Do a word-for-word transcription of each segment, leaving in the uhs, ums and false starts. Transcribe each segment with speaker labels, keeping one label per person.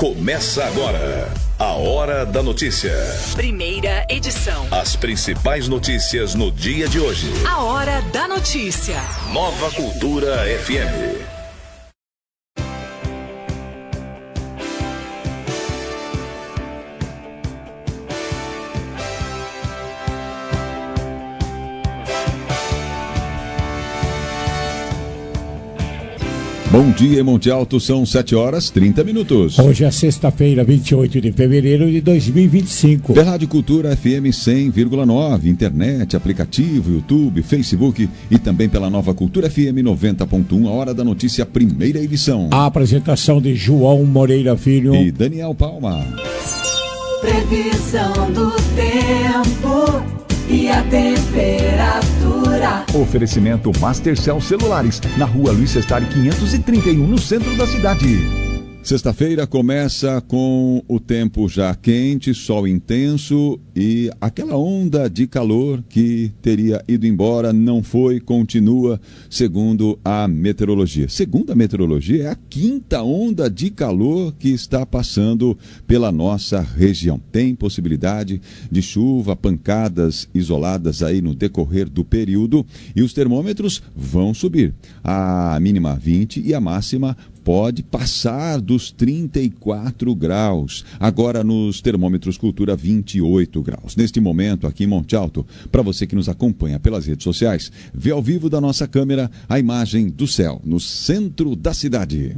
Speaker 1: Começa agora a Hora da Notícia.
Speaker 2: Primeira edição.
Speaker 1: As principais notícias no dia de hoje.
Speaker 2: A Hora da Notícia.
Speaker 1: Nova Cultura F M.
Speaker 3: Bom dia, Monte Alto, são sete horas e trinta minutos.
Speaker 4: Hoje é sexta-feira, vinte e oito de fevereiro de dois mil e vinte e cinco.
Speaker 3: Da Rádio Cultura F M cem vírgula nove, internet, aplicativo, YouTube, Facebook e também pela Nova Cultura F M noventa ponto um, a Hora da Notícia, primeira edição.
Speaker 4: A apresentação de João Moreira Filho
Speaker 3: e Daniel Palma.
Speaker 5: Previsão do tempo e a temperatura.
Speaker 6: Oferecimento Mastercell Celulares, na rua Luiz Sestari quinhentos e trinta e um, no centro da cidade.
Speaker 3: Sexta-feira começa com o tempo já quente, sol intenso e aquela onda de calor que teria ido embora não foi, continua, segundo a meteorologia. Segundo a meteorologia, é a quinta onda de calor que está passando pela nossa região. Tem possibilidade de chuva, pancadas isoladas aí no decorrer do período e os termômetros vão subir. A mínima vinte e a máxima pode passar dos trinta e quatro graus. Agora nos termômetros Cultura vinte e oito graus. Neste momento aqui em Monte Alto, para você que nos acompanha pelas redes sociais, vê ao vivo da nossa câmera a imagem do céu no centro da cidade.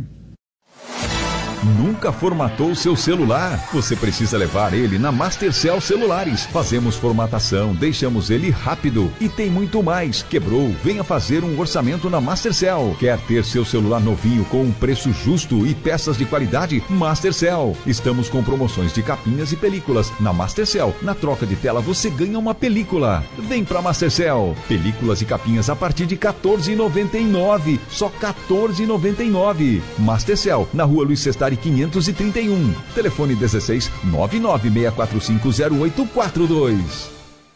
Speaker 6: Nunca formatou seu celular? Você precisa levar ele na Mastercell Celulares. Fazemos formatação, deixamos ele rápido e tem muito mais. Quebrou? Venha fazer um orçamento na Mastercell. Quer ter seu celular novinho com um preço justo e peças de qualidade? Mastercell. Estamos com promoções de capinhas e películas. Na Mastercell, na troca de tela você ganha uma película. Vem pra Mastercell. Películas e capinhas a partir de quatorze reais e noventa e nove centavos. Só quatorze reais e noventa e nove centavos. Mastercell, na rua Luiz Sestari quinhentos e trinta e um. Telefone dezesseis, nove nove seis quatro cinco, zero oito quatro dois.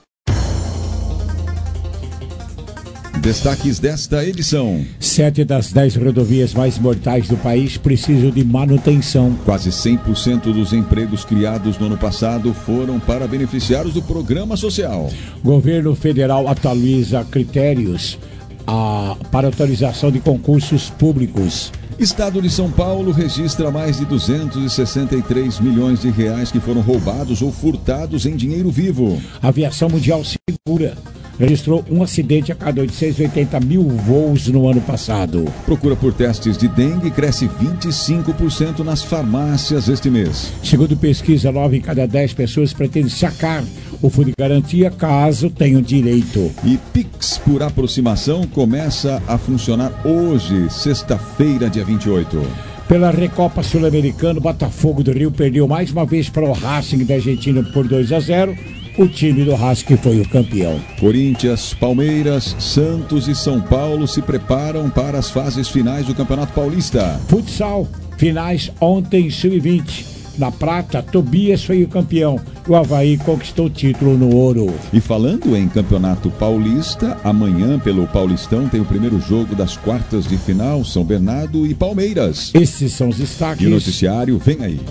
Speaker 3: Destaques desta edição.
Speaker 4: Sete das dez rodovias mais mortais do país precisam de manutenção.
Speaker 3: Quase cem por cento dos empregos criados no ano passado foram para beneficiários do programa social.
Speaker 4: Governo federal atualiza critérios a, para autorização de concursos públicos.
Speaker 3: Estado de São Paulo registra mais de duzentos e sessenta e três milhões de reais que foram roubados ou furtados em dinheiro vivo.
Speaker 4: A aviação mundial segura registrou um acidente a cada oitocentos e oitenta mil voos no ano passado.
Speaker 3: Procura por testes de dengue cresce vinte e cinco por cento nas farmácias este mês.
Speaker 4: Segundo pesquisa, nove em cada dez pessoas pretendem sacar o fundo de garantia caso tenham direito.
Speaker 3: E Pix por aproximação começa a funcionar hoje, sexta-feira, dia vinte e oito.
Speaker 4: Pela Recopa Sul-Americana, Botafogo do Rio perdeu mais uma vez para o Racing da Argentina por dois a zero. O time do Racing foi o campeão.
Speaker 3: Corinthians, Palmeiras, Santos e São Paulo se preparam para as fases finais do Campeonato Paulista.
Speaker 4: Futsal, finais ontem, sub vinte. Na prata, Tobias foi o campeão. O Avaí conquistou o título no ouro.
Speaker 3: E falando em Campeonato Paulista, amanhã pelo Paulistão tem o primeiro jogo das quartas de final, São Bernardo e Palmeiras.
Speaker 4: Esses são os destaques.
Speaker 3: E o noticiário vem aí.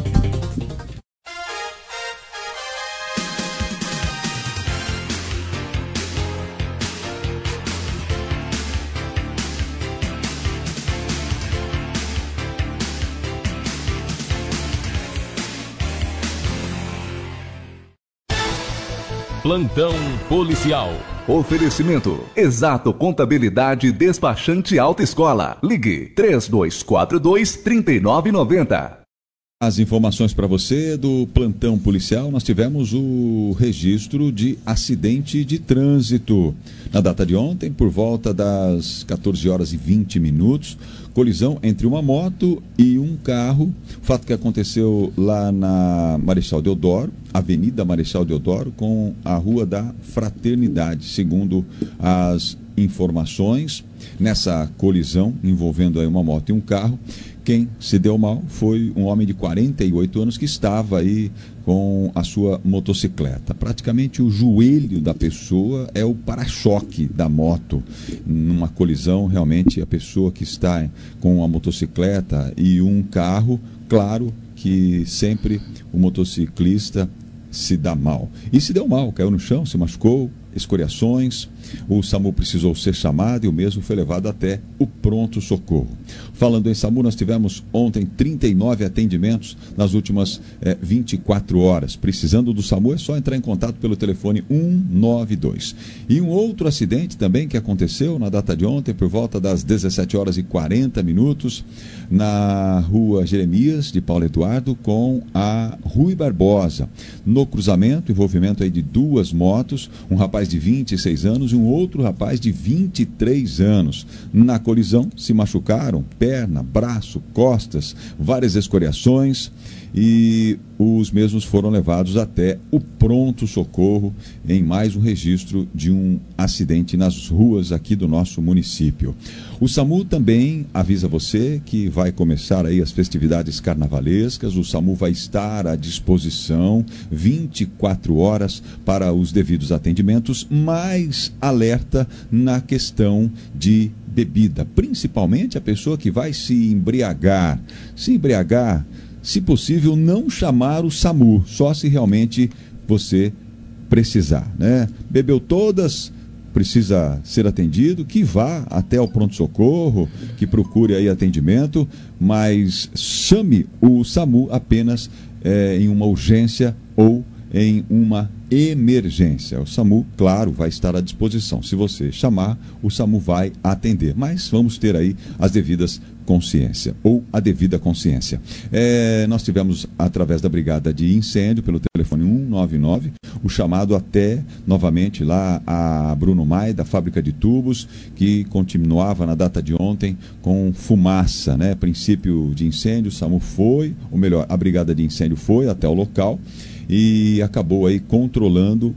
Speaker 7: Plantão policial.
Speaker 6: Oferecimento Exato Contabilidade Despachante Alta Escola. Ligue três dois quatro dois, três nove nove zero.
Speaker 3: As informações para você do plantão policial, nós tivemos o registro de acidente de trânsito. Na data de ontem, por volta das quatorze horas e vinte minutos, colisão entre uma moto e um carro. Fato que aconteceu lá na Marechal Deodoro, Avenida Marechal Deodoro, com a Rua da Fraternidade. Segundo as informações, nessa colisão envolvendo aí uma moto e um carro, quem se deu mal foi um homem de quarenta e oito anos que estava aí com a sua motocicleta. Praticamente o joelho da pessoa é o para-choque da moto. Numa colisão, realmente, a pessoa que está com a motocicleta e um carro claro que sempre o motociclista se dá mal. E se deu mal, caiu no chão, se machucou, escoriações. O SAMU precisou ser chamado e o mesmo foi levado até o pronto-socorro. Falando em SAMU, nós tivemos ontem trinta e nove atendimentos nas últimas eh, vinte e quatro horas. Precisando do SAMU é só entrar em contato pelo telefone um nove dois. E um outro acidente também que aconteceu na data de ontem, por volta das dezessete horas e quarenta minutos, na rua Jeremias de Paulo Eduardo com a Rui Barbosa. No cruzamento, envolvimento aí de duas motos, um rapaz de vinte e seis anos e um outro rapaz de vinte e três anos. Na colisão se machucaram perna, braço, costas, várias escoriações e os mesmos foram levados até o pronto-socorro em mais um registro de um acidente nas ruas aqui do nosso município. O SAMU também avisa você que vai começar aí as festividades carnavalescas. O SAMU vai estar à disposição vinte e quatro horas para os devidos atendimentos, mais alerta na questão de bebida, principalmente a pessoa que vai se embriagar. Se embriagar, se possível, não chamar o SAMU, só se realmente você precisar, né? Bebeu todas, precisa ser atendido, que vá até o pronto-socorro, que procure aí atendimento, mas chame o SAMU apenas é, em uma urgência ou em uma emergência. O SAMU, claro, vai estar à disposição. Se você chamar, o SAMU vai atender, mas vamos ter aí as devidas consciência, ou a devida consciência. É, nós tivemos, através da Brigada de Incêndio, pelo telefone um nove nove, o chamado até, novamente, lá a Bruno Maia, da fábrica de tubos, que continuava na data de ontem com fumaça, né? Princípio de incêndio, o SAMU foi, ou melhor, a Brigada de Incêndio foi até o local e acabou aí controlando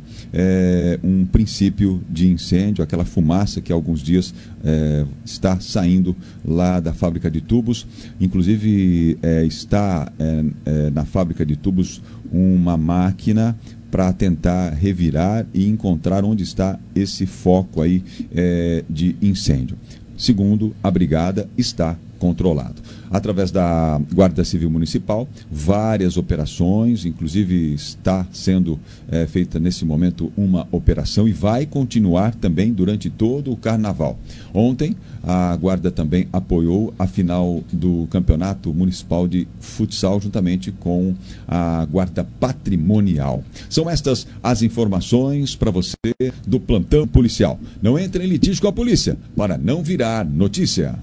Speaker 3: é, um princípio de incêndio, aquela fumaça que há alguns dias é, está saindo lá da fábrica de tubos. Inclusive é, está é, é, na fábrica de tubos uma máquina para tentar revirar e encontrar onde está esse foco aí é, de incêndio. Segundo a brigada, está controlado. Através da Guarda Civil Municipal, várias operações, inclusive está sendo é, feita nesse momento uma operação e vai continuar também durante todo o carnaval. Ontem, a Guarda também apoiou a final do Campeonato Municipal de Futsal, juntamente com a Guarda Patrimonial. São estas as informações para você do plantão policial. Não entre em litígio com a polícia, para não virar notícia.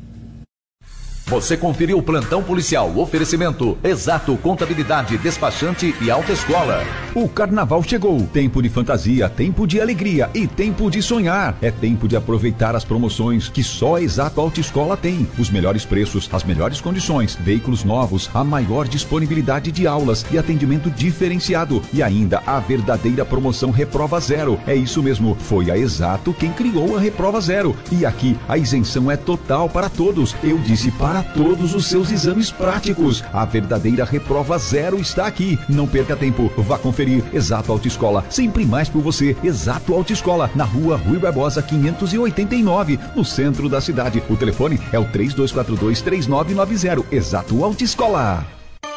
Speaker 6: Você conferiu o Plantão Policial, oferecimento Exato Contabilidade, Despachante e Autoescola. O carnaval chegou, tempo de fantasia, tempo de alegria e tempo de sonhar. É tempo de aproveitar as promoções que só a Exato Autoescola tem. Os melhores preços, as melhores condições, veículos novos, a maior disponibilidade de aulas e atendimento diferenciado. E ainda a verdadeira promoção Reprova Zero. É isso mesmo, foi a Exato quem criou a Reprova Zero. E aqui a isenção é total para todos. Eu disse para Para todos os seus exames práticos. A verdadeira Reprova Zero está aqui. Não perca tempo, vá conferir. Exato Autoescola, sempre mais por você. Exato Autoescola, na rua Rui Barbosa quinhentos e oitenta e nove, no centro da cidade. O telefone é o três dois quatro dois, três nove nove zero. Exato Autoescola.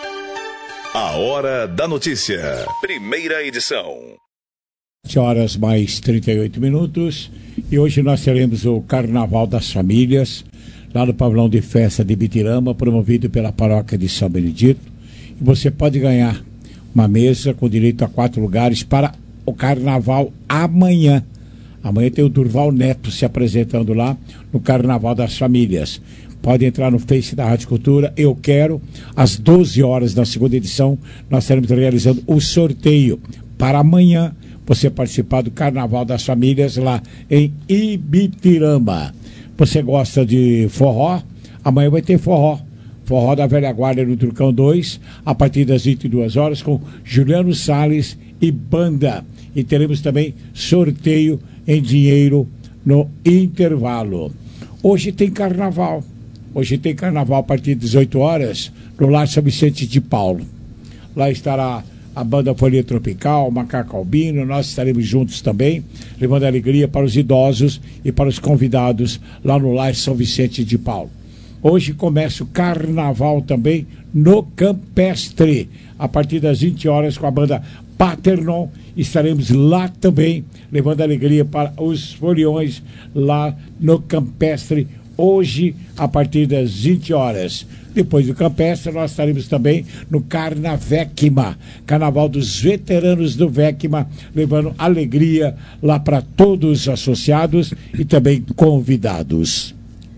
Speaker 1: A Hora da Notícia, primeira edição.
Speaker 4: sete horas mais trinta e oito minutos. E hoje nós teremos o Carnaval das Famílias, lá no pavilhão de festa de Ibitirama, promovido pela paróquia de São Benedito. E você pode ganhar uma mesa com direito a quatro lugares para o carnaval amanhã. Amanhã tem o Durval Neto se apresentando lá no Carnaval das Famílias. Pode entrar no Face da Rádio Cultura, Eu Quero. Às doze horas da segunda edição, nós estaremos realizando o sorteio para amanhã você participar do Carnaval das Famílias lá em Ibitirama. Você gosta de forró? Amanhã vai ter forró. Forró da Velha Guarda no Turcão dois, a partir das vinte e duas horas, com Juliano Salles e banda. E teremos também sorteio em dinheiro no intervalo. Hoje tem carnaval. Hoje tem carnaval a partir das dezoito horas, no Lar São Vicente de Paulo. Lá estará a banda Folha Tropical, Macaco Albino. Nós estaremos juntos também, levando alegria para os idosos e para os convidados lá no Lar São Vicente de Paulo. Hoje começa o carnaval também no Campestre, a partir das vinte horas com a banda Paternon. Estaremos lá também, levando alegria para os foliões lá no Campestre, hoje a partir das vinte horas. Depois do Campestre, nós estaremos também no Carnavecma, Carnaval dos Veteranos do Vecma, levando alegria lá para todos os associados e também convidados.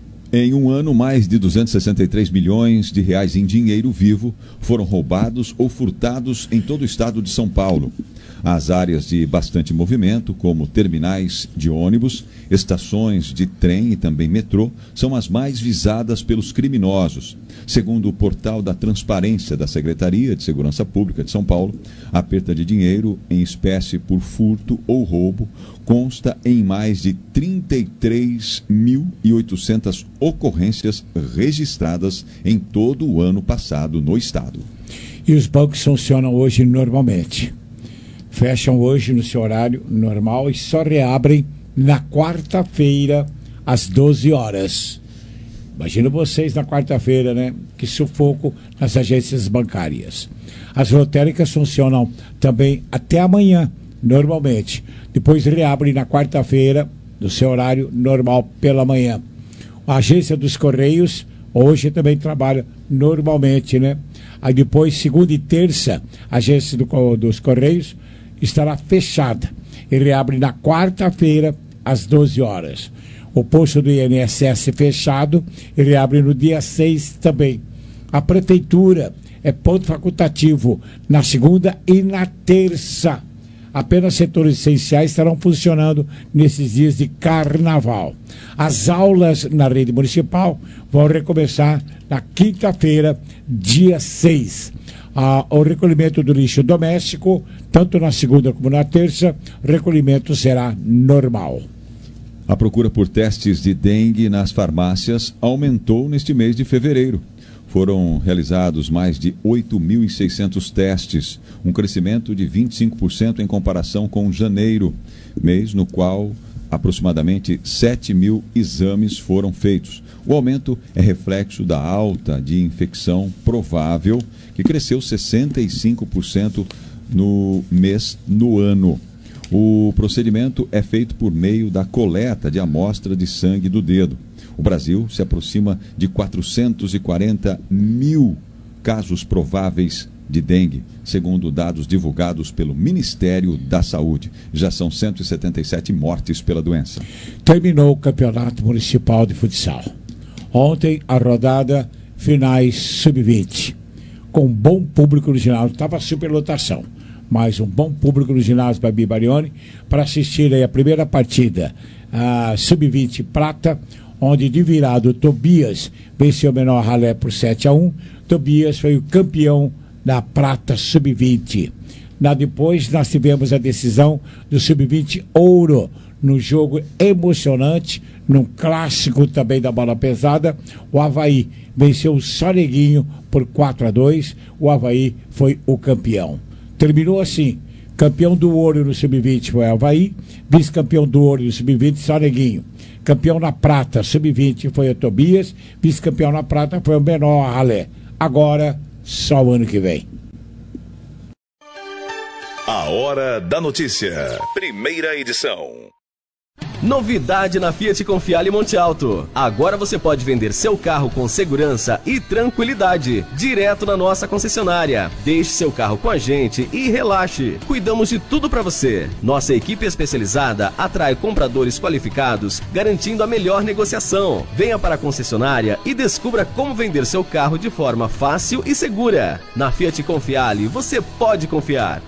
Speaker 3: Em um ano, mais de duzentos e sessenta e três milhões de reais em dinheiro vivo foram roubados ou furtados em todo o estado de São Paulo. As áreas de bastante movimento, como terminais de ônibus, estações de trem e também metrô, são as mais visadas pelos criminosos. Segundo o portal da Transparência da Secretaria de Segurança Pública de São Paulo, a perda de dinheiro em espécie por furto ou roubo consta em mais de trinta e três mil e oitocentas ocorrências registradas em todo o ano passado no estado.
Speaker 4: E os bancos funcionam hoje normalmente. Fecham hoje no seu horário normal e só reabrem na quarta-feira às doze horas. Imagina vocês na quarta-feira, né? Que sufoco nas agências bancárias. As lotéricas funcionam também até amanhã, normalmente. Depois reabrem na quarta-feira, no seu horário normal pela manhã. A agência dos Correios hoje também trabalha normalmente, né? Aí depois, segunda e terça, a agência do, dos Correios estará fechada e reabre na quarta-feira às doze horas. O posto do I N S S fechado e reabre no dia seis também. A prefeitura é ponto facultativo na segunda e na terça. Apenas setores essenciais estarão funcionando nesses dias de carnaval. As aulas na rede municipal vão recomeçar na quinta-feira, dia seis. Ah, o recolhimento do lixo doméstico, tanto na segunda como na terça, o recolhimento será normal.
Speaker 3: A procura por testes de dengue nas farmácias aumentou neste mês de fevereiro. Foram realizados mais de oito mil e seiscentos testes, um crescimento de vinte e cinco por cento em comparação com janeiro, mês no qual aproximadamente sete mil exames foram feitos. O aumento é reflexo da alta de infecção provável, que cresceu sessenta e cinco por cento no mês no ano. O procedimento é feito por meio da coleta de amostra de sangue do dedo. O Brasil se aproxima de quatrocentos e quarenta mil casos prováveis de dengue, segundo dados divulgados pelo Ministério da Saúde. Já são cento e setenta e sete mortes pela doença.
Speaker 4: Terminou o Campeonato Municipal de Futsal. Ontem, a rodada finais sub vinte. Com bom público no ginásio. Estava superlotação, mas um bom público no ginásio Babi Barioni para assistir aí a primeira partida, a sub vinte prata, onde de virado o Tobias venceu o Menor Ralé por sete a um. Tobias foi o campeão da prata sub vinte. Na depois nós tivemos a decisão do sub vinte ouro, num jogo emocionante, num clássico também da bola pesada. O Avaí venceu o Soneguinho por quatro a dois. O Avaí foi o campeão. Terminou assim: campeão do ouro no sub vinte foi o Avaí, vice-campeão do ouro no sub vinte, Soneguinho. Campeão na prata sub vinte foi o Tobias, vice-campeão na prata foi o Menor Ralé. Agora, só o ano que vem.
Speaker 1: A Hora da Notícia, primeira edição.
Speaker 7: Novidade na Fiat Confiale Monte Alto. Agora você pode vender seu carro com segurança e tranquilidade, direto na nossa concessionária. Deixe seu carro com a gente e relaxe. Cuidamos de tudo para você. Nossa equipe especializada atrai compradores qualificados, garantindo a melhor negociação. Venha para a concessionária e descubra como vender seu carro de forma fácil e segura. Na Fiat Confiale, você pode confiar.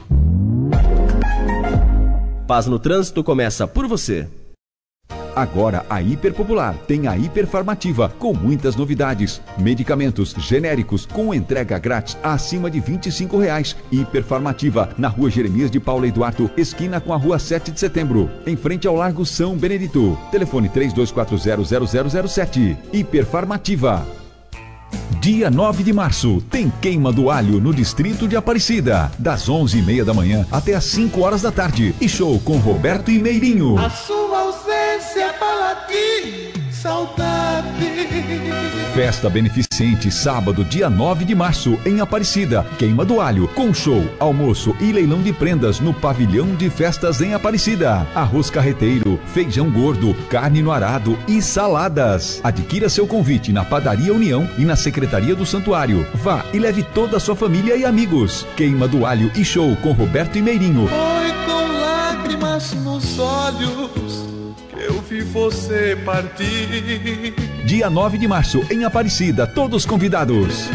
Speaker 7: Paz no Trânsito começa por você.
Speaker 6: Agora a Hiperpopular tem a Hiperfarmativa, com muitas novidades. Medicamentos genéricos com entrega grátis acima de vinte e cinco reais. Hiperfarmativa, na Rua Jeremias de Paula Eduardo, esquina com a Rua sete de setembro, em frente ao Largo São Benedito. Telefone três dois quatro zero zero zero zero sete. Hiperfarmativa. Dia nove de março, tem queima do alho no distrito de Aparecida, das onze e meia da manhã até as cinco horas da tarde. E show com Roberto e Meirinho.
Speaker 8: A sua ausência fala aqui, saudade.
Speaker 6: Festa beneficente sábado, dia nove de março, em Aparecida. Queima do alho, com show, almoço e leilão de prendas no pavilhão de festas em Aparecida. Arroz carreteiro, feijão gordo, carne no arado e saladas. Adquira seu convite na Padaria União e na Secretaria do Santuário. Vá e leve toda a sua família e amigos. Queima do alho e show com Roberto e Meirinho.
Speaker 8: Foi com lágrimas nos olhos que eu vi você partir.
Speaker 6: Dia nove de março, em Aparecida, todos convidados.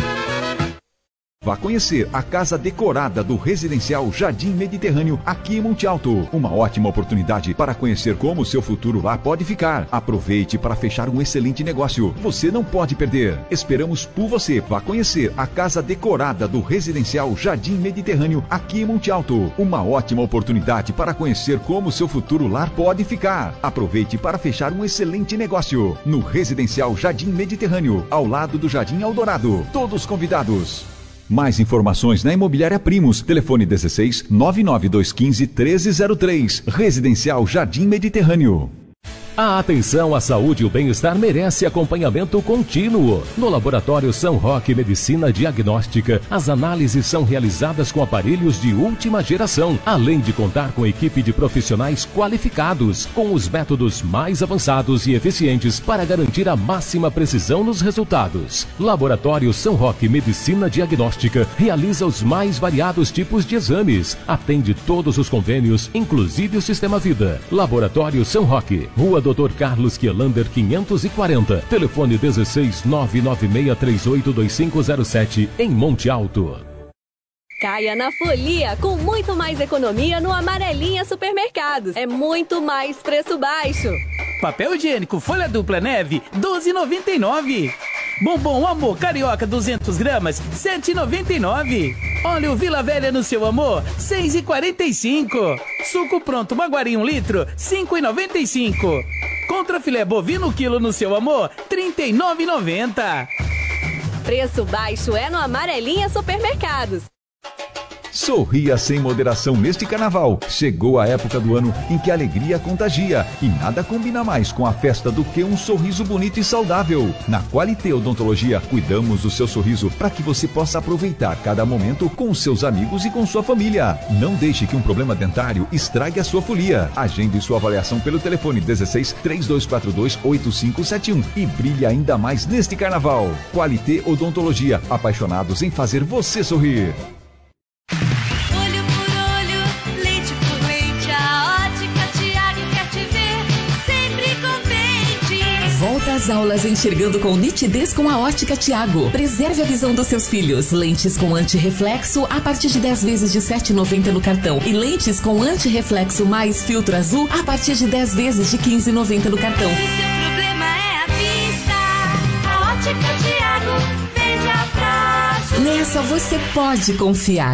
Speaker 6: Vá conhecer a casa decorada do residencial Jardim Mediterrâneo aqui em Monte Alto. Uma ótima oportunidade para conhecer como o seu futuro lá pode ficar. Aproveite para fechar um excelente negócio. Você não pode perder. Esperamos por você. Vá conhecer a casa decorada do residencial Jardim Mediterrâneo aqui em Monte Alto. Uma ótima oportunidade para conhecer como o seu futuro lar pode ficar. Aproveite para fechar um excelente negócio. No residencial Jardim Mediterrâneo, ao lado do Jardim Eldorado. Todos convidados. Mais informações na Imobiliária Primos. Telefone dezesseis, nove nove dois um cinco, treze zero três. Residencial Jardim Mediterrâneo.
Speaker 7: A atenção à saúde e o bem-estar merece acompanhamento contínuo. No Laboratório São Roque Medicina Diagnóstica, as análises são realizadas com aparelhos de última geração, além de contar com equipe de profissionais qualificados, com os métodos mais avançados e eficientes para garantir a máxima precisão nos resultados. Laboratório São Roque Medicina Diagnóstica realiza os mais variados tipos de exames, atende todos os convênios, inclusive o Sistema Vida. Laboratório São Roque, Rua doutor Carlos Kielander quinhentos e quarenta, telefone dezesseis, nove nove seis três oito dois cinco zero sete, em Monte Alto.
Speaker 9: Caia na folia com muito mais economia no Amarelinha Supermercados. É muito mais preço baixo.
Speaker 10: Papel higiênico folha dupla neve, doze reais e noventa e nove centavos. Bombom Amor Carioca duzentas gramas, sete reais e noventa e nove centavos. Óleo Vila Velha no seu amor, seis reais e quarenta e cinco centavos. Suco pronto Maguari um litro, cinco reais e noventa e cinco centavos. Contra filé bovino quilo no seu amor, trinta e nove reais e noventa centavos.
Speaker 9: Preço baixo é no Amarelinha Supermercados.
Speaker 6: Sorria sem moderação neste carnaval. Chegou a época do ano em que a alegria contagia e nada combina mais com a festa do que um sorriso bonito e saudável. Na Qualité Odontologia, cuidamos do seu sorriso para que você possa aproveitar cada momento com seus amigos e com sua família. Não deixe que um problema dentário estrague a sua folia. Agende sua avaliação pelo telefone dezesseis, três dois quatro dois, oito cinco sete um e brilhe ainda mais neste carnaval. Qualité Odontologia, apaixonados em fazer você sorrir.
Speaker 11: Volta às aulas enxergando com nitidez com a Ótica Tiago. Preserve a visão dos seus filhos. Lentes com antirreflexo a partir de dez vezes de sete reais e noventa centavos no cartão. E lentes com antirreflexo mais filtro azul a partir de dez vezes de quinze reais e noventa centavos no cartão.
Speaker 5: Se seu problema é a vista, a Ótica Tiago vende a prazo.
Speaker 11: Nessa você pode confiar.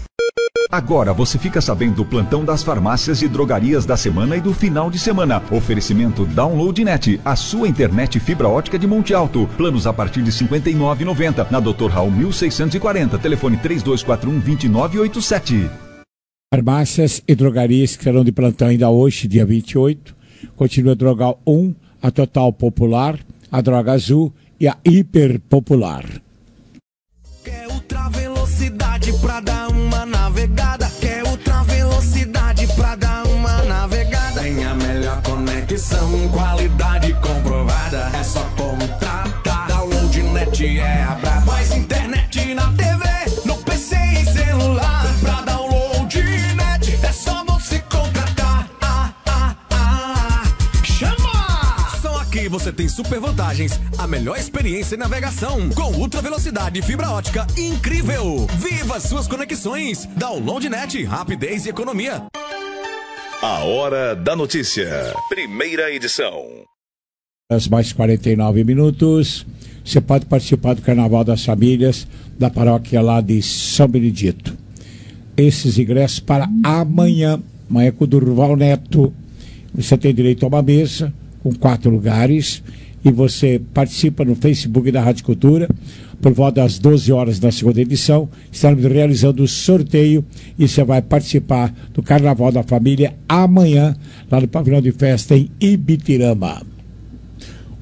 Speaker 6: Agora você fica sabendo do plantão das farmácias e drogarias da semana e do final de semana. Oferecimento DownloadNet, a sua internet fibra ótica de Monte Alto. Planos a partir de cinquenta e nove reais e noventa centavos. Na doutor Raul mil seiscentos e quarenta. Telefone três dois quatro um, dois nove oito sete.
Speaker 4: Farmácias e drogarias que serão de plantão ainda hoje, dia vinte e oito. Continua a Drogal um, a Total Popular, a Droga Azul e a Hiper Popular.
Speaker 12: Quer ultra velocidade pra dar uma navegada? Quer ultra velocidade pra dar uma navegada? Tem a melhor conexão, qualidade comprovada. É só contratar. DownloadNet é a braba. Mais internet na T V, no P C e celular. Pra DownloadNet é só você contratar. Ah, ah, ah. Chama! Só aqui você tem super vantagens. A melhor experiência em navegação com ultra velocidade e fibra ótica incrível. Viva suas conexões. DownloadNet, rapidez e economia.
Speaker 1: A Hora da Notícia, primeira edição.
Speaker 4: Às mais quarenta e nove minutos, você pode participar do Carnaval das Famílias da paróquia lá de São Benedito. Esses ingressos para amanhã, amanhã com o Durval Neto. Você tem direito a uma mesa com quatro lugares e você participa no Facebook da Rádio Cultura. Por volta das doze horas da segunda edição, estamos realizando o sorteio e você vai participar do Carnaval da Família amanhã, lá no pavilhão de festa em Ibitirama.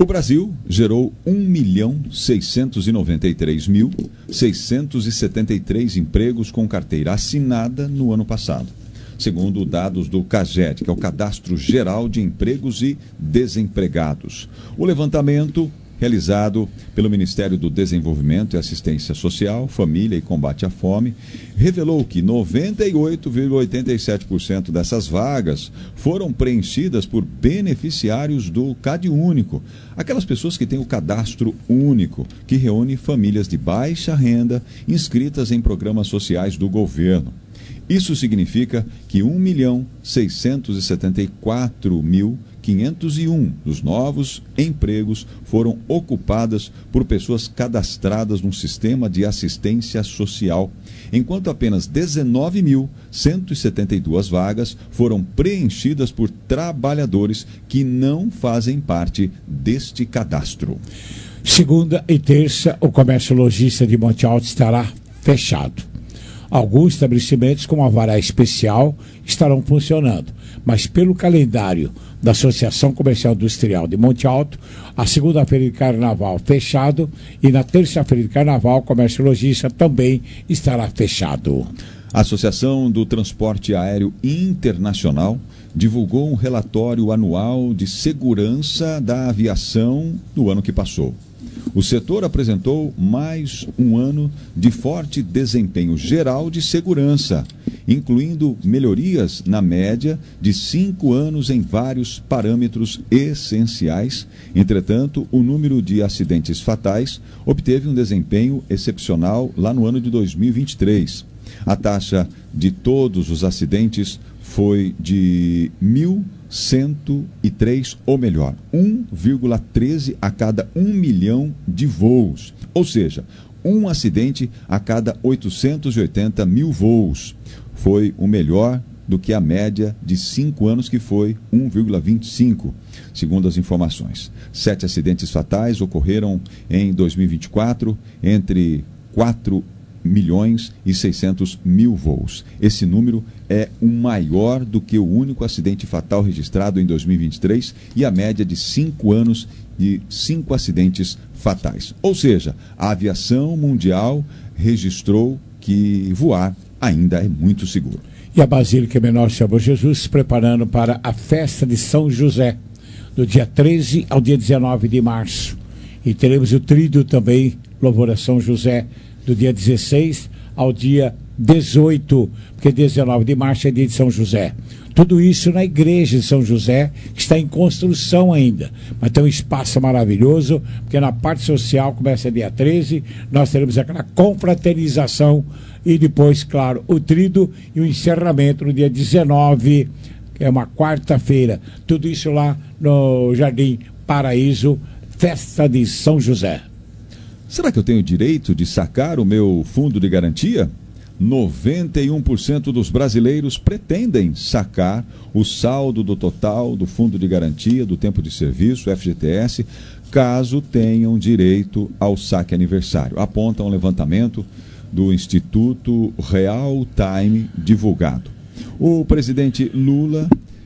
Speaker 3: O Brasil gerou um milhão seiscentos e noventa e três mil seiscentos e setenta e três empregos com carteira assinada no ano passado, segundo dados do CAGED, que é o Cadastro Geral de Empregos e Desempregados. O levantamento, realizado pelo Ministério do Desenvolvimento e Assistência Social, Família e Combate à Fome, revelou que noventa e oito vírgula oitenta e sete por cento dessas vagas foram preenchidas por beneficiários do CadÚnico, aquelas pessoas que têm o cadastro único, que reúne famílias de baixa renda inscritas em programas sociais do governo. Isso significa que um milhão seiscentos e setenta e quatro mil quinhentos e um dos novos empregos foram ocupadas por pessoas cadastradas num sistema de assistência social, enquanto apenas dezenove mil cento e setenta e duas vagas foram preenchidas por trabalhadores que não fazem parte deste cadastro.
Speaker 4: Segunda e terça, o comércio lojista de Monte Alto estará fechado. Alguns estabelecimentos com alvará especial estarão funcionando, mas pelo calendário da Associação Comercial Industrial de Monte Alto, a segunda-feira de carnaval fechado e na terça-feira de carnaval o comércio lojista também estará fechado.
Speaker 3: A Associação do Transporte Aéreo Internacional divulgou um relatório anual de segurança da aviação do ano que passou. O setor apresentou mais um ano de forte desempenho geral de segurança, incluindo melhorias na média de cinco anos em vários parâmetros essenciais. Entretanto, o número de acidentes fatais obteve um desempenho excepcional lá no ano de dois mil e vinte e três. A taxa de todos os acidentes foi de mil cento e três, ou melhor, um vírgula treze a cada um milhão de voos. Ou seja, um acidente a cada oitocentos e oitenta mil voos. Foi o melhor do que a média de cinco anos, que foi um vírgula vinte e cinco, segundo as informações. Sete acidentes fatais ocorreram em dois mil e vinte e quatro, entre quatro milhões e seiscentos mil voos. Esse número é o maior do que o único acidente fatal registrado em dois mil e vinte e três e a média de cinco anos de cinco acidentes fatais. Ou seja, a aviação mundial registrou que voar ainda é muito seguro.
Speaker 4: E a Basílica Menor Senhor Jesus se preparando para a festa de São José, do dia treze ao dia dezenove de março. E teremos o tríduo também, Louvor a São José, do dia dezesseis ao dia dezoito, porque dezenove de março é dia de São José. Tudo isso na igreja de São José, que está em construção ainda, mas tem um espaço maravilhoso, porque na parte social começa dia treze, nós teremos aquela confraternização e depois, claro, o tríduo e o encerramento no dia dezenove, que é uma quarta-feira. Tudo isso lá no Jardim Paraíso, festa de São José.
Speaker 3: Será que eu tenho direito de sacar o meu fundo de garantia? noventa e um por cento dos brasileiros pretendem sacar o saldo do total do fundo de garantia do tempo de serviço, F G T S, caso tenham direito ao saque aniversário. Aponta um levantamento do Instituto Real Time divulgado. O presidente Lula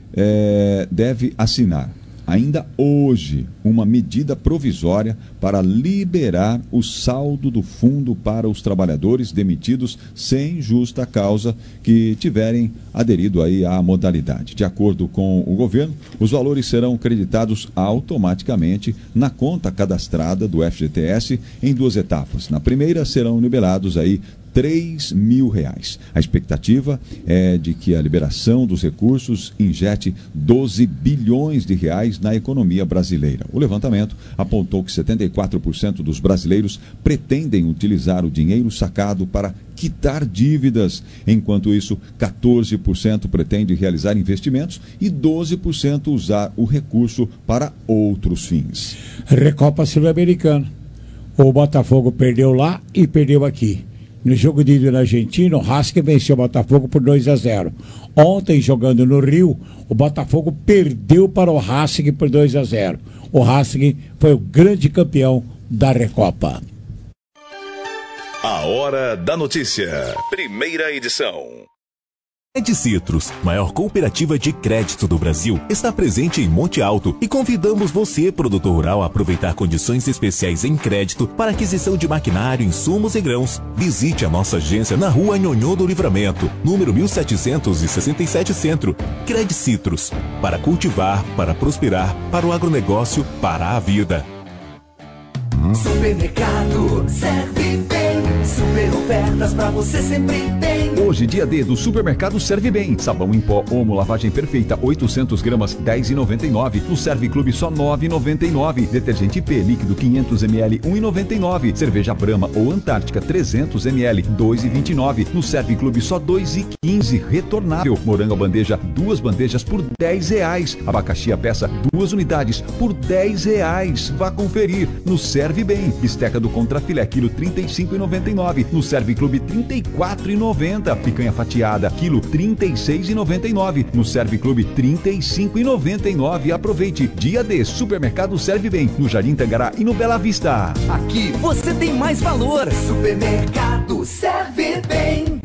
Speaker 3: eh, deve assinar ainda hoje uma medida provisória para liberar o saldo do fundo para os trabalhadores demitidos sem justa causa que tiverem aderido aí à modalidade. De acordo com o governo, os valores serão creditados automaticamente na conta cadastrada do F G T S em duas etapas. Na primeira serão liberados aí três mil reais. A expectativa é de que a liberação dos recursos injete doze bilhões de reais na economia brasileira. O levantamento apontou que setenta e quatro por cento dos brasileiros pretendem utilizar o dinheiro sacado para quitar dívidas, enquanto isso, quatorze por cento pretende realizar investimentos e doze por cento usar o recurso para outros fins.
Speaker 4: Recopa Sul-Americana. O Botafogo perdeu lá e perdeu aqui. No jogo de ida na Argentina, o Racing venceu o Botafogo por dois a zero. Ontem, jogando no Rio, o Botafogo perdeu para o Racing por dois a zero. O Racing foi o grande campeão da Recopa.
Speaker 1: A Hora da Notícia, primeira edição.
Speaker 13: Citrus, maior cooperativa de crédito do Brasil, está presente em Monte Alto e convidamos você, produtor rural, a aproveitar condições especiais em crédito para aquisição de maquinário, insumos e grãos. Visite a nossa agência na rua Nhonhô do Livramento, número mil setecentos e sessenta e sete Centro. Crédito Citrus, para cultivar, para prosperar, para o agronegócio, para a vida.
Speaker 12: Supermercado Serve Bem, super ofertas pra você sempre tem.
Speaker 6: Hoje, dia D do Supermercado Serve Bem. Sabão em pó Omo lavagem perfeita, oitocentos gramas, dez reais e noventa e nove centavos. No Serve Clube, só nove reais e noventa e nove centavos. Detergente P líquido quinhentos mililitros, um real e noventa e nove centavos. Cerveja Brahma ou Antártica trezentos mililitros, dois reais e vinte e nove centavos. No Serve Clube, só dois reais e quinze centavos. Retornável. Morango a bandeja, duas bandejas por dez reais. Abacaxi a peça, duas unidades por dez reais. Vá conferir no Serve Bem. Bisteca do Contrafilé, quilo trinta e cinco reais e noventa e nove centavos. No Serve Clube, trinta e quatro reais e noventa centavos. Picanha fatiada, quilo trinta e seis reais e noventa e nove centavos. No Serve Clube, trinta e cinco reais e noventa e nove centavos. Aproveite. Dia D, Supermercado Serve Bem, no Jardim Tangará e no Bela Vista.
Speaker 14: Aqui você tem mais valor.
Speaker 12: Supermercado Serve Bem.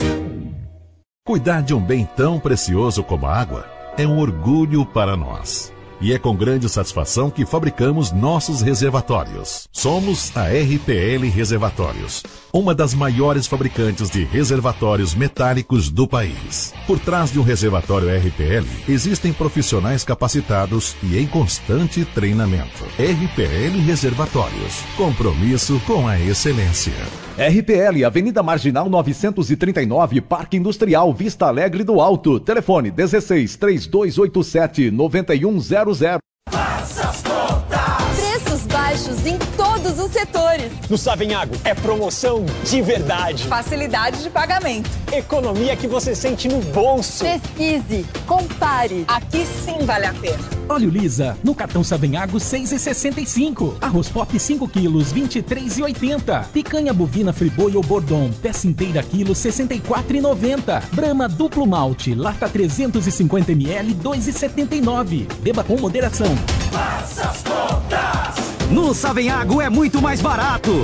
Speaker 15: Cuidar de um bem tão precioso como a água é um orgulho para nós. E é com grande satisfação que fabricamos nossos reservatórios. Somos a R P L Reservatórios, uma das maiores fabricantes de reservatórios metálicos do país. Por trás de um reservatório R P L, existem profissionais capacitados e em constante treinamento. R P L Reservatórios, compromisso com a excelência.
Speaker 6: R P L, Avenida Marginal novecentos e trinta e nove, Parque Industrial, Vista Alegre do Alto. Telefone dezesseis, três dois oito sete, nove um zero zero.
Speaker 12: Faça as contas.
Speaker 16: Preços baixos em todos os setores.
Speaker 17: No Savenhago é promoção de verdade.
Speaker 16: Facilidade de pagamento.
Speaker 17: Economia que você sente no bolso.
Speaker 16: Pesquise, compare. Aqui sim vale a pena.
Speaker 18: Óleo Lisa, no cartão Savenhago seis reais e sessenta e cinco. Arroz Pop cinco quilos, vinte e três reais e oitenta. Picanha bovina Friboi ou Bordon, peça inteira quilo, sessenta e quatro reais e noventa. Brahma duplo malte, lata trezentos e cinquenta mililitros, dois reais e setenta e nove. Beba com moderação.
Speaker 12: Faça as contas.
Speaker 14: No Savenhago é muito mais barato.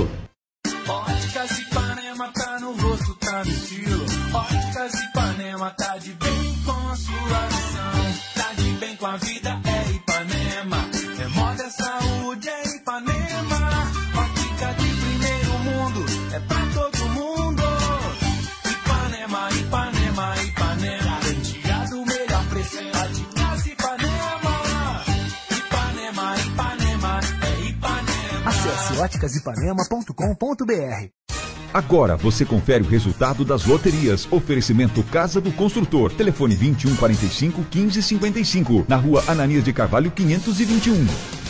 Speaker 12: Óticas Ipanema tá no rosto, tá no estilo. Óticas Ipanema tá de bem com a sua visão. Tá de bem com a vida, é Ipanema. É moda, é saúde, é Ipanema. Ótica de primeiro mundo, é pra todo mundo. Ipanema, Ipanema, Ipanema. Garantia do melhor preço, é de casa Ipanema. Ipanema, Ipanema, é Ipanema.
Speaker 14: Acesse óticas ipanema ponto com ponto b r.
Speaker 6: Agora você confere o resultado das loterias. Oferecimento Casa do Construtor. Telefone vinte e um, quarenta e cinco, quinze, cinquenta e cinco. Na rua Ananias de Carvalho, quinhentos e vinte e um.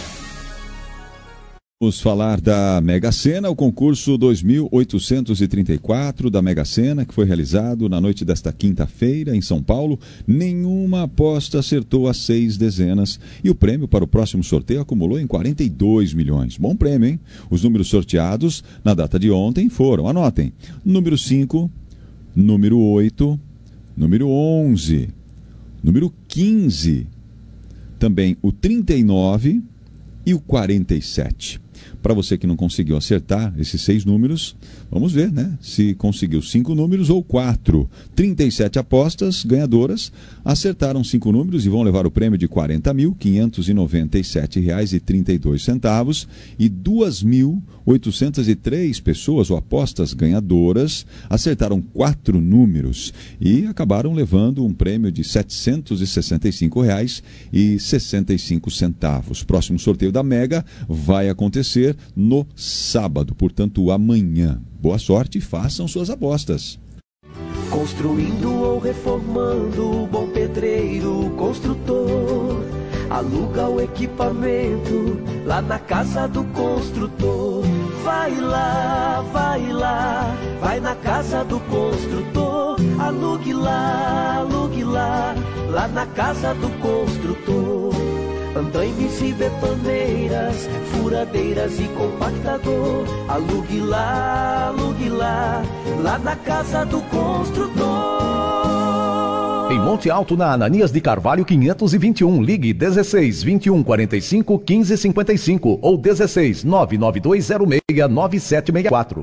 Speaker 3: Vamos falar da Mega Sena, o concurso dois mil oitocentos e trinta e quatro da Mega Sena, que foi realizado na noite desta quinta-feira em São Paulo. Nenhuma aposta acertou as seis dezenas e o prêmio para o próximo sorteio acumulou em quarenta e dois milhões. Bom prêmio, hein? Os números sorteados na data de ontem foram, anotem, número cinco, número oito, número onze, número quinze, também o trinta e nove e o quarenta e sete. Para você que não conseguiu acertar esses seis números, vamos ver, né? Se conseguiu cinco números ou quatro. trinta e sete apostas ganhadoras acertaram cinco números e vão levar o prêmio de quarenta mil, quinhentos e noventa e sete reais e trinta e dois centavos. E duas mil oitocentas e três pessoas ou apostas ganhadoras acertaram quatro números e acabaram levando um prêmio de setecentos e sessenta e cinco reais e sessenta e cinco centavos. Próximo sorteio da Mega vai acontecer no sábado, portanto amanhã. Boa sorte e façam suas apostas.
Speaker 12: Construindo ou reformando, bom pedreiro, construtor. Aluga o equipamento lá na casa do construtor. Vai lá, vai lá, vai na casa do construtor. Alugue lá, alugue lá, lá na casa do construtor. Andaimes e betoneiras, furadeiras e compactador. Alugue lá, alugue lá, lá na casa do construtor.
Speaker 6: Em Monte Alto, na Ananias de Carvalho, quinhentos e vinte e um. Ligue dezesseis, vinte e um, quarenta e cinco, quinze, cinquenta e cinco ou dezesseis, nove nove dois zero seis, nove sete seis quatro.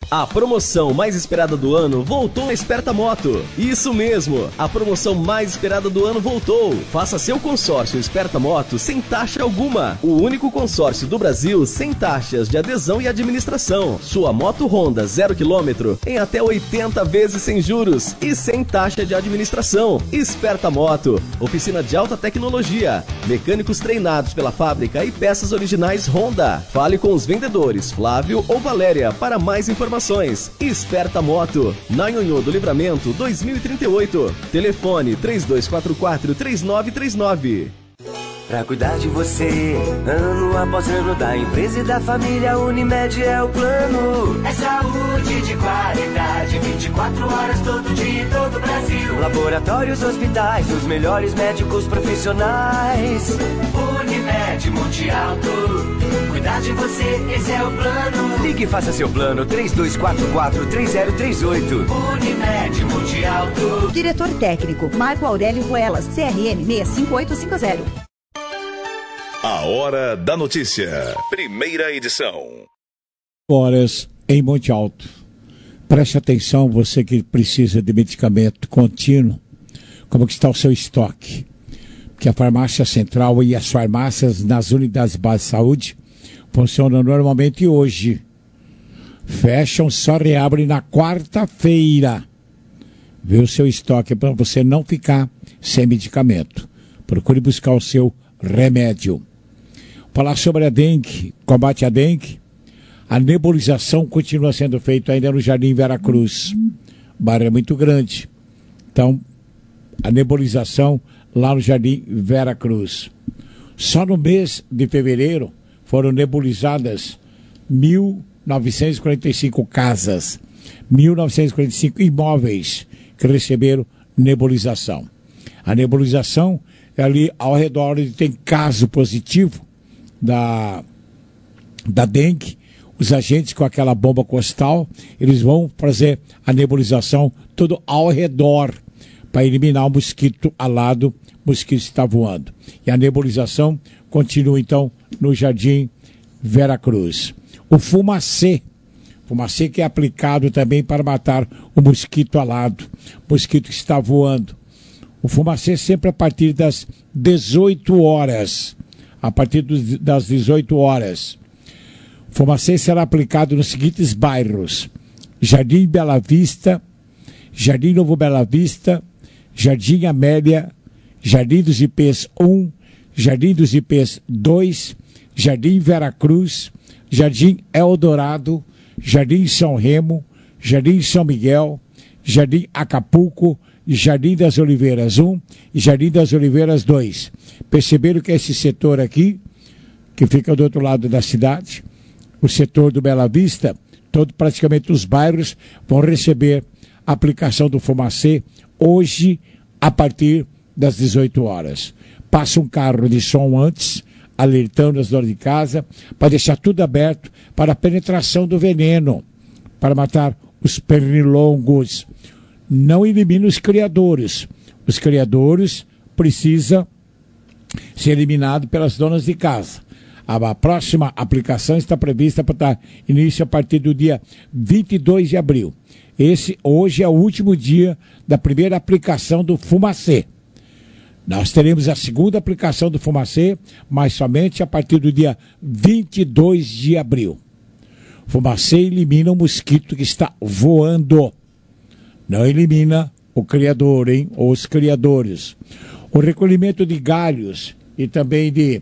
Speaker 7: A promoção mais esperada do ano voltou na Esperta Moto. Isso mesmo, a promoção mais esperada do ano voltou. Faça seu consórcio Esperta Moto sem taxa alguma. O único consórcio do Brasil sem taxas de adesão e administração. Sua moto Honda zero quilômetro em até oitenta vezes sem juros e sem taxa de administração. Esperta Moto, oficina de alta tecnologia, mecânicos treinados pela fábrica e peças originais Honda. Fale com os vendedores Flávio ou Valéria para mais informações. Esperta Moto, na Nhonhô do Livramento dois mil e trinta e oito. Telefone três dois quatro quatro, três nove três nove.
Speaker 19: Pra cuidar de você, ano após ano, da empresa e da família, Unimed é o plano. É saúde de qualidade, vinte e quatro horas todo dia em todo o Brasil. Laboratórios, hospitais, os melhores médicos profissionais. Unimed Monte Alto, cuidar de você, esse é o plano. Ligue e faça seu plano, três dois quatro quatro, três zero três oito. Unimed Monte Alto.
Speaker 20: Diretor técnico, Marco Aurélio Ruelas, C R M seis cinco oito cinco zero.
Speaker 1: A Hora da Notícia, primeira edição.
Speaker 4: Horas em Monte Alto. Preste atenção, você que precisa de medicamento contínuo, como que está o seu estoque. Porque a farmácia central e as farmácias nas unidades básicas de saúde funcionam normalmente hoje. Fecham, só reabrem na quarta-feira. Vê o seu estoque para você não ficar sem medicamento. Procure buscar o seu remédio. Falar sobre a dengue, combate à dengue. A nebulização continua sendo feita ainda no Jardim Veracruz. O bairro é muito grande. Então, a nebulização lá no Jardim Veracruz. Só no mês de fevereiro foram nebulizadas mil novecentas e quarenta e cinco casas, mil novecentos e quarenta e cinco imóveis que receberam nebulização. A nebulização é ali ao redor onde tem caso positivo da, da dengue. Os agentes com aquela bomba costal, eles vão fazer a nebulização todo ao redor para eliminar o mosquito alado, o mosquito está voando. E a nebulização continua então no Jardim Veracruz. O fumacê, fumacê que é aplicado também para matar o mosquito alado, o mosquito que está voando. O fumacê sempre a partir das dezoito horas. A partir dos, das dezoito horas. O fumacê será aplicado nos seguintes bairros: Jardim Bela Vista, Jardim Novo Bela Vista, Jardim Amélia, Jardim dos Ipês um, Jardim dos Ipês dois, Jardim Veracruz, Jardim Eldorado, Jardim São Remo, Jardim São Miguel, Jardim Acapulco, Jardim das Oliveiras um e Jardim das Oliveiras dois. Perceberam que esse setor aqui, que fica do outro lado da cidade, o setor do Bela Vista, todo, praticamente os bairros vão receber a aplicação do fumacê hoje a partir das dezoito horas. Passa um carro de som antes, alertando as donas de casa, para deixar tudo aberto para a penetração do veneno, para matar os pernilongos. Não elimina os criadores. Os criadores precisam ser eliminados pelas donas de casa. A próxima aplicação está prevista para dar início a partir do dia vinte e dois de abril. Esse hoje é o último dia da primeira aplicação do fumacê. Nós teremos a segunda aplicação do fumacê, mas somente a partir do dia vinte e dois de abril. O fumacê elimina o mosquito que está voando. Não elimina o criador, hein? Ou os criadores. O recolhimento de galhos e também de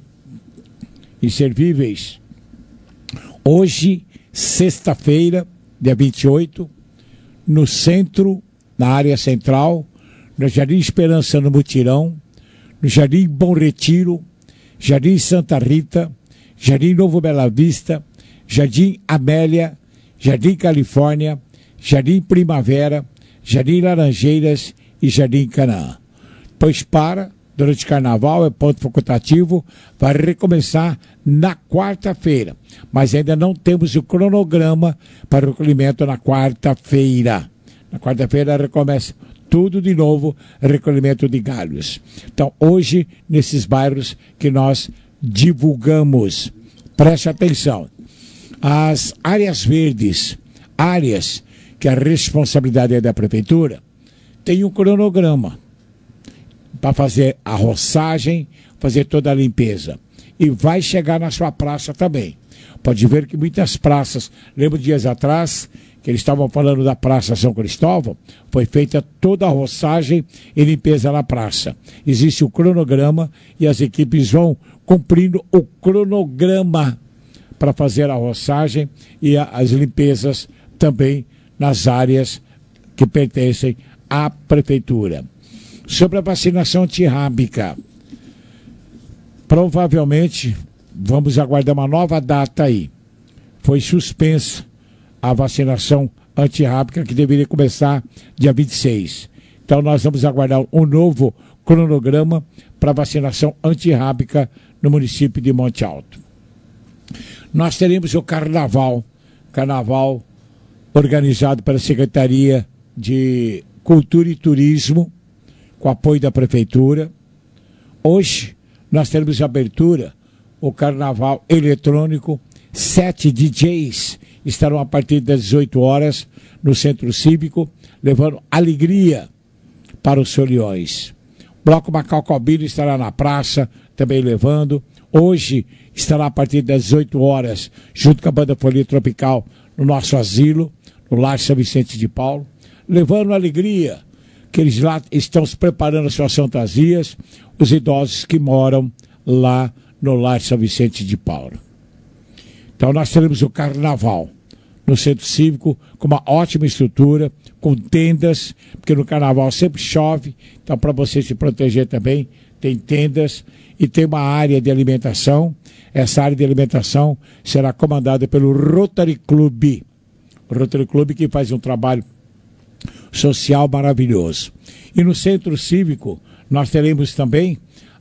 Speaker 4: inservíveis. Hoje, sexta-feira, dia vinte e oito, no centro, na área central, no Jardim Esperança, no Mutirão, no Jardim Bom Retiro, Jardim Santa Rita, Jardim Novo Bela Vista, Jardim Amélia, Jardim Califórnia, Jardim Primavera, Jardim Laranjeiras e Jardim Canaã. Pois para, durante o carnaval, é ponto facultativo, vai recomeçar na quarta-feira. Mas ainda não temos o cronograma para o recolhimento na quarta-feira. Na quarta-feira recomeça tudo de novo, recolhimento de galhos. Então, hoje, nesses bairros que nós divulgamos, preste atenção. As áreas verdes, áreas que a responsabilidade é da prefeitura, tem um cronograma para fazer a roçagem, fazer toda a limpeza. E vai chegar na sua praça também. Pode ver que muitas praças, lembro dias atrás, que eles estavam falando da Praça São Cristóvão, foi feita toda a roçagem e limpeza na praça. Existe o cronograma e as equipes vão cumprindo o cronograma para fazer a roçagem e a, as limpezas também nas áreas que pertencem à prefeitura. Sobre a vacinação antirrábica, provavelmente vamos aguardar uma nova data aí. Foi suspensa a vacinação antirrábica que deveria começar dia vinte e seis. Então nós vamos aguardar um novo cronograma para vacinação antirrábica no município de Monte Alto. Nós teremos o carnaval, carnaval organizado pela Secretaria de Cultura e Turismo, com apoio da Prefeitura. Hoje nós teremos abertura, o carnaval eletrônico, sete D Js estarão a partir das dezoito horas no Centro Cívico, levando alegria para os foliões. Bloco Macalcobino estará na praça, também levando. Hoje estará a partir das dezoito horas, junto com a Banda Folia Tropical, no nosso asilo, no Lar São Vicente de Paulo, levando alegria, que eles lá estão se preparando as suas fantasias, os idosos que moram lá no Lar São Vicente de Paulo. Então nós teremos o carnaval no Centro Cívico, com uma ótima estrutura, com tendas, porque no carnaval sempre chove, então para você se proteger também, tem tendas e tem uma área de alimentação. Essa área de alimentação será comandada pelo Rotary Club. O Rotary Club que faz um trabalho social maravilhoso. E no Centro Cívico nós teremos também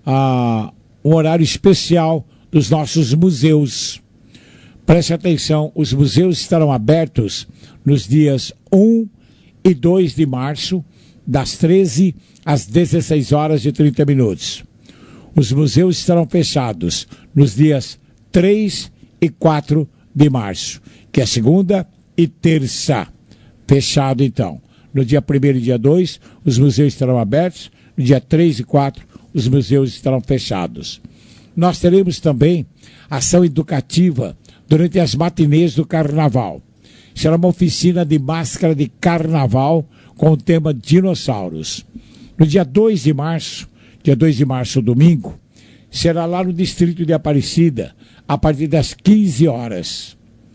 Speaker 4: ah, um horário especial dos nossos museus. Preste atenção, os museus estarão abertos nos dias um e dois de março, das treze às dezesseis horas e trinta minutos. Os museus estarão fechados nos dias três e quatro de março, que é segunda e terça. Fechado então. No dia primeiro e dia dois, os museus estarão abertos. No dia três e quatro, os museus estarão fechados. Nós teremos também ação educativa durante as matinês do carnaval. Será uma oficina de máscara de carnaval com o tema dinossauros. No dia dois de março, dia dois de março, domingo, será lá no distrito de Aparecida, a partir das quinze horas.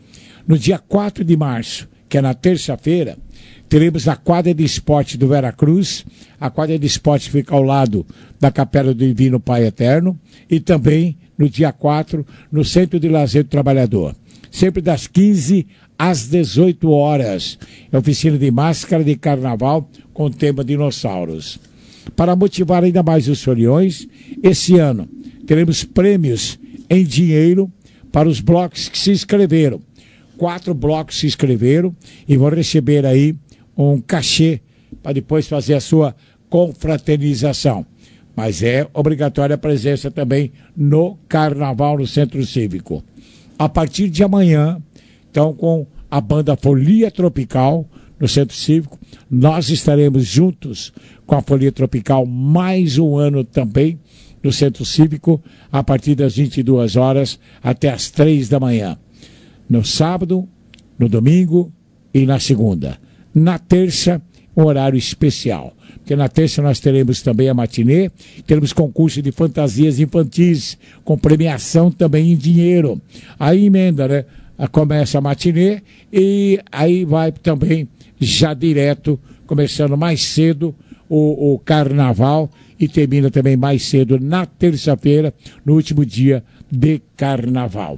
Speaker 4: No dia quatro de março, que é na terça-feira, teremos a quadra de esporte do Veracruz. A quadra de esporte fica ao lado da Capela do Divino Pai Eterno. E também, no dia quatro, no Centro de Lazer do Trabalhador. Sempre das quinze às dezoito horas. É oficina de máscara de carnaval com o tema dinossauros. Para motivar ainda mais os foliões, esse ano teremos prêmios em dinheiro para os blocos que se inscreveram. Quatro blocos se inscreveram e vão receber aí um cachê para depois fazer a sua confraternização. Mas é obrigatória a presença também no Carnaval no Centro Cívico. A partir de amanhã, então, com a banda Folia Tropical no Centro Cívico, nós estaremos juntos com a Folia Tropical mais um ano também no Centro Cívico, a partir das vinte e duas horas até as três da manhã. No sábado, no domingo e na segunda. Na terça, um horário especial. Porque na terça nós teremos também a matinê, teremos concurso de fantasias infantis, com premiação também em dinheiro. Aí emenda, né? Começa a matinê e aí vai também já direto, começando mais cedo o, o carnaval e termina também mais cedo na terça-feira, no último dia de carnaval.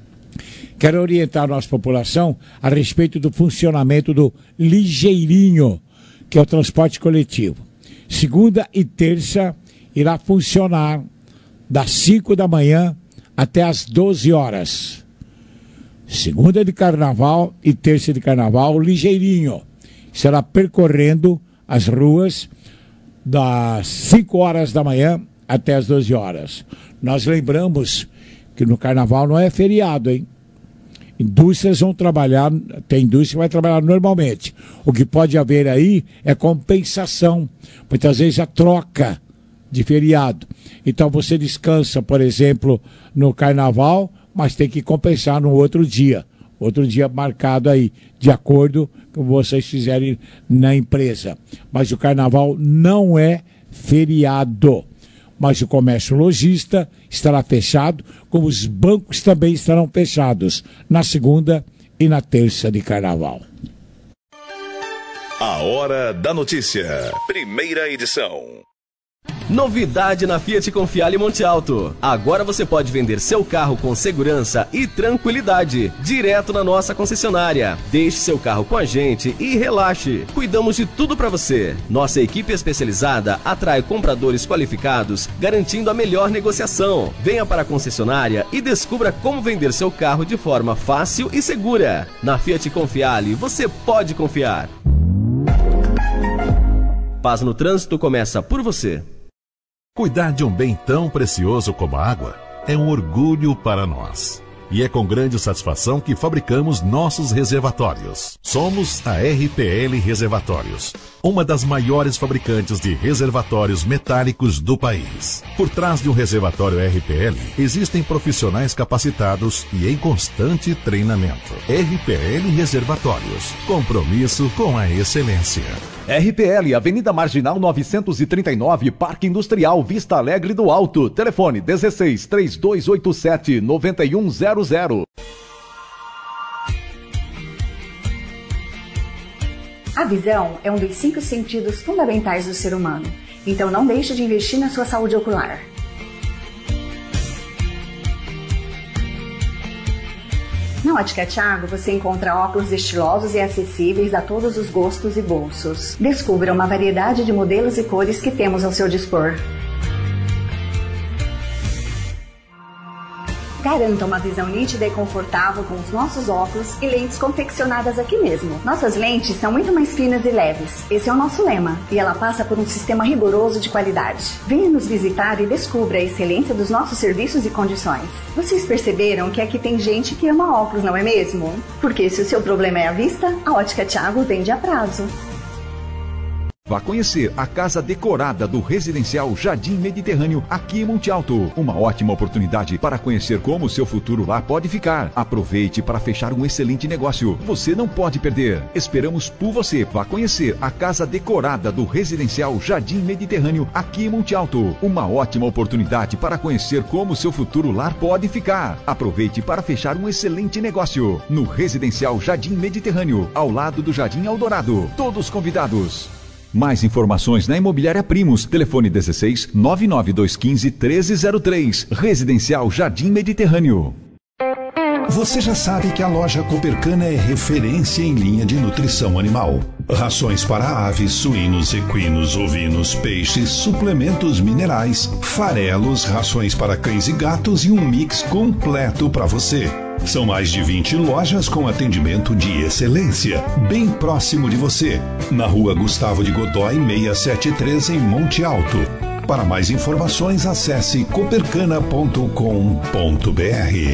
Speaker 4: Quero orientar a nossa população a respeito do funcionamento do Ligeirinho, que é o transporte coletivo. Segunda e terça irá funcionar das cinco da manhã até as doze horas. Segunda de carnaval e terça de carnaval, o Ligeirinho será percorrendo as ruas das cinco horas da manhã até as doze horas. Nós lembramos que no carnaval não é feriado, hein? Indústrias vão trabalhar, tem indústria que vai trabalhar normalmente. O que pode haver aí é compensação. Muitas vezes a troca de feriado. Então você descansa, por exemplo, no carnaval, mas tem que compensar no outro dia. Outro dia marcado aí, de acordo com vocês fizerem na empresa. Mas o carnaval não é feriado. Mas o comércio lojista estará fechado, como os bancos também estarão fechados na segunda e na terça de carnaval.
Speaker 1: A Hora da Notícia, primeira edição.
Speaker 7: Novidade na Fiat Confiale Monte Alto. Agora você pode vender seu carro com segurança e tranquilidade, direto na nossa concessionária. Deixe seu carro com a gente e relaxe. Cuidamos de tudo para você. Nossa equipe especializada atrai compradores qualificados, garantindo a melhor negociação. Venha para a concessionária e descubra como vender seu carro de forma fácil e segura. Na Fiat Confiale, você pode confiar. Paz no Trânsito começa por você.
Speaker 15: Cuidar de um bem tão precioso como a água é um orgulho para nós. E é com grande satisfação que fabricamos nossos reservatórios. Somos a R P L Reservatórios, uma das maiores fabricantes de reservatórios metálicos do país. Por trás de um reservatório R P L, existem profissionais capacitados e em constante treinamento. R P L Reservatórios, compromisso com a excelência.
Speaker 21: R P L, Avenida Marginal novecentos e trinta e nove, Parque Industrial, Vista Alegre do Alto. Telefone dezesseis, três dois oito sete, nove um zero zero.
Speaker 20: A visão é um dos cinco sentidos fundamentais do ser humano. Então não deixe de investir na sua saúde ocular. Na Ótica Thiago você encontra óculos estilosos e acessíveis a todos os gostos e bolsos. Descubra uma variedade de modelos e cores que temos ao seu dispor. Garanta uma visão nítida e confortável com os nossos óculos e lentes confeccionadas aqui mesmo. Nossas lentes são muito mais finas e leves. Esse é o nosso lema. E ela passa por um sistema rigoroso de qualidade. Venha nos visitar e descubra a excelência dos nossos serviços e condições. Vocês perceberam que aqui tem gente que ama óculos, não é mesmo? Porque se o seu problema é a vista, a Ótica Thiago vende a prazo.
Speaker 6: Vá conhecer a casa decorada do Residencial Jardim Mediterrâneo aqui em Monte Alto. Uma ótima oportunidade para conhecer como o seu futuro lá pode ficar. Aproveite para fechar um excelente negócio. Você não pode perder. Esperamos por você. Vá conhecer a casa decorada do Residencial Jardim Mediterrâneo aqui em Monte Alto. Uma ótima oportunidade para conhecer como o seu futuro lar pode ficar. Aproveite para fechar um excelente negócio. No Residencial Jardim Mediterrâneo, ao lado do Jardim Eldorado. Todos convidados. Mais informações na Imobiliária Primos. Telefone dezesseis, nove nove dois um cinco, treze zero três. Residencial Jardim Mediterrâneo.
Speaker 22: Você já sabe que a loja Coopercana é referência em linha de nutrição animal. Rações para aves, suínos, equinos, ovinos, peixes, suplementos minerais, farelos, rações para cães e gatos e um mix completo para você. São mais de vinte lojas com atendimento de excelência, bem próximo de você, na Rua Gustavo de Godoy seiscentos e setenta e três, em Monte Alto. Para mais informações, acesse coopercana ponto com ponto br.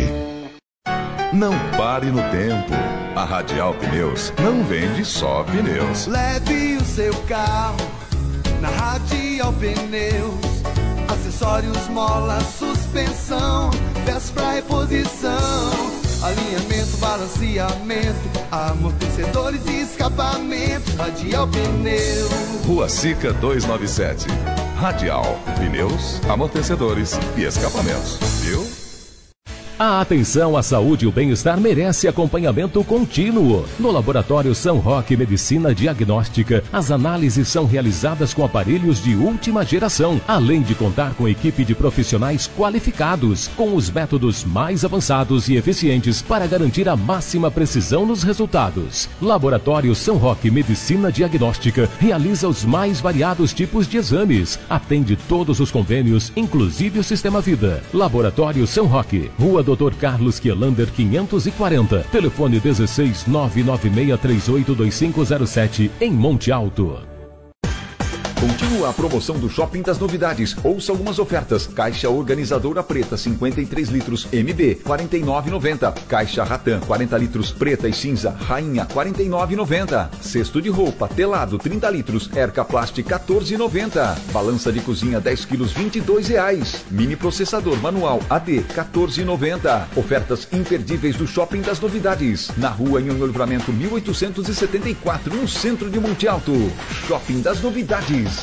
Speaker 1: Não pare no tempo. A Radial Pneus não vende só pneus.
Speaker 8: Leve o seu carro na Radial Pneus. Acessórios, mola, suspensão, peças pra reposição, alinhamento, balanceamento, amortecedores e escapamento. Radial Pneus.
Speaker 1: Rua Sica duzentos e noventa e sete. Radial Pneus, amortecedores e escapamentos. Viu?
Speaker 7: A atenção à saúde e o bem-estar merece acompanhamento contínuo. No Laboratório São Roque Medicina Diagnóstica, as análises são realizadas com aparelhos de última geração, além de contar com equipe de profissionais qualificados, com os métodos mais avançados e eficientes para garantir a máxima precisão nos resultados. Laboratório São Roque Medicina Diagnóstica realiza os mais variados tipos de exames, atende todos os convênios, inclusive o Sistema Vida. Laboratório São Roque, Rua doutor Carlos Quielander quinhentos e quarenta, telefone dezesseis, nove nove seis três oito dois cinco zero sete, em Monte Alto.
Speaker 6: Continua a promoção do Shopping das Novidades. Ouça algumas ofertas. Caixa organizadora preta cinquenta e três litros M B quarenta e nove reais e noventa centavos. Caixa Ratan quarenta litros preta e cinza Rainha quarenta e nove reais e noventa centavos. Cesto de roupa telado trinta litros Erca Plast quatorze reais e noventa centavos. Balança de cozinha dez quilos vinte e dois reais. Mini processador manual A D quatorze reais e noventa centavos. Ofertas imperdíveis do Shopping das Novidades. Na rua Nhonhô Livramento mil oitocentos e setenta e quatro, no centro de Monte Alto. Shopping das Novidades.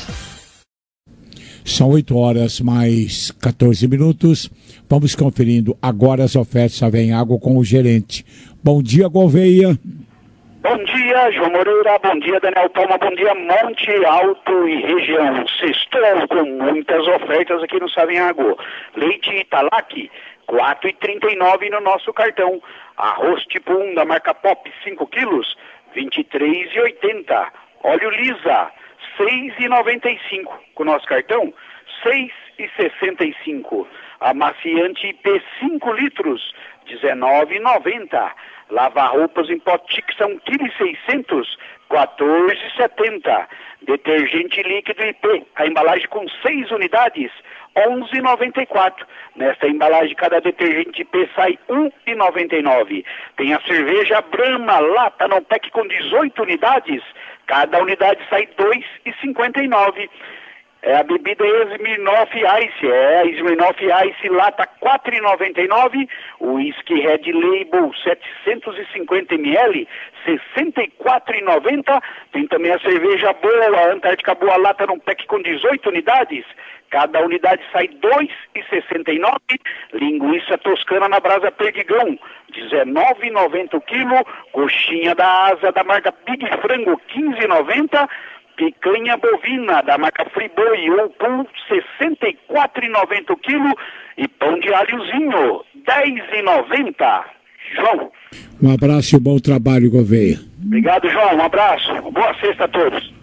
Speaker 4: São oito horas mais quatorze minutos. Vamos conferindo agora as ofertas Vem Água com o gerente. Bom dia, Gouveia.
Speaker 2: Bom dia, João Moreira. Bom dia, Daniel Palma. Bom dia, Monte Alto e região. Sextou com muitas ofertas aqui no Savenhago. Leite Italac, quatro reais e trinta e nove centavos no nosso cartão. Arroz tipo um da marca Pop, cinco quilos, vinte e três reais e oitenta centavos. Óleo Lisa, seis reais e noventa e cinco centavos. Com o nosso cartão, seis reais e sessenta e cinco centavos. Amaciante I P cinco litros, dezenove reais e noventa centavos. Lava-roupas em pote que são um vírgula seis quilos, quatorze reais e setenta centavos. Detergente líquido I P, a embalagem com seis unidades, onze reais e noventa e quatro centavos. Nesta embalagem, cada detergente I P sai um real e noventa e nove centavos. Tem a cerveja Brahma, lata no pack com dezoito unidades, cada unidade sai dois reais e cinquenta e nove centavos. É a bebida Smirnoff Ice, é a Smirnoff Ice lata quatro reais e noventa e nove centavos, o whisky Red Label setecentos e cinquenta mililitros, sessenta e quatro reais e noventa centavos. Tem também a cerveja Boa, a Antártica Boa lata num pack com dezoito unidades, cada unidade sai dois reais e sessenta e nove centavos. Linguiça toscana na brasa Perdigão, dezenove reais e noventa centavos o quilo. Coxinha da asa da marca Big Frango, quinze reais e noventa centavos. Picanha bovina da marca Friboi ou Pum, sessenta e quatro reais e noventa centavos o quilo. E pão de alhozinho, dez reais e noventa centavos. João.
Speaker 4: Um abraço e bom trabalho, Gouveia.
Speaker 2: Obrigado, João. Um abraço. Boa sexta a todos.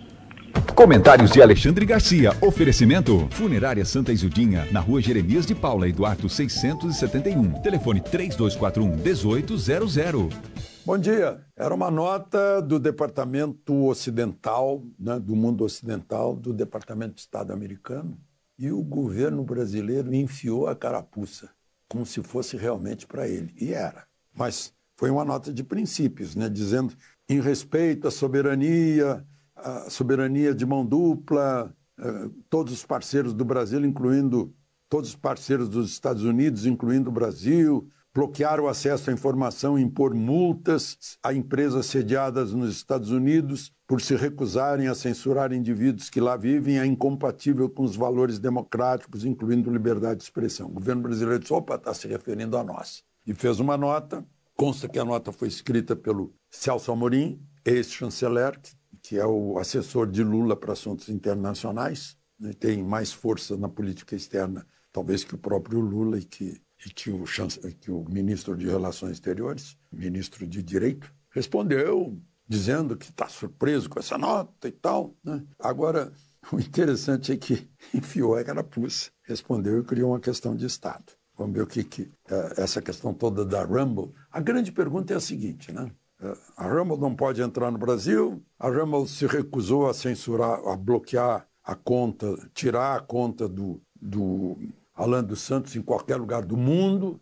Speaker 6: Comentários de Alexandre Garcia. Oferecimento Funerária Santa Isudinha, na rua Jeremias de Paula e Duarte seiscentos e setenta e um. Telefone três dois quatro um, um oito zero zero.
Speaker 10: Bom dia. Era uma nota do Departamento Ocidental, né, do mundo ocidental, do Departamento de Estado americano, e o governo brasileiro enfiou a carapuça, como se fosse realmente para ele. E era. Mas foi uma nota de princípios, né, dizendo em respeito à soberania, a soberania de mão dupla, eh, todos os parceiros do Brasil, incluindo todos os parceiros dos Estados Unidos, incluindo o Brasil, bloquear o acesso à informação e impor multas a empresas sediadas nos Estados Unidos por se recusarem a censurar indivíduos que lá vivem, é incompatível com os valores democráticos, incluindo liberdade de expressão. O governo brasileiro disse, opa, está se referindo a nós. E fez uma nota, consta que a nota foi escrita pelo Celso Amorim, ex-chanceler, que é o assessor de Lula para assuntos internacionais, né, tem mais força na política externa, talvez que o próprio Lula e que e que o, que o ministro de Relações Exteriores, ministro de Direito, respondeu dizendo que está surpreso com essa nota e tal, né? Agora, o interessante é que enfiou a carapuça, respondeu e criou uma questão de Estado. Vamos ver o que, que essa questão toda da Rumble. A grande pergunta é a seguinte, né? A Rumble não pode entrar no Brasil, a Rumble se recusou a censurar, a bloquear a conta, tirar a conta do... do Alan dos Santos em qualquer lugar do mundo.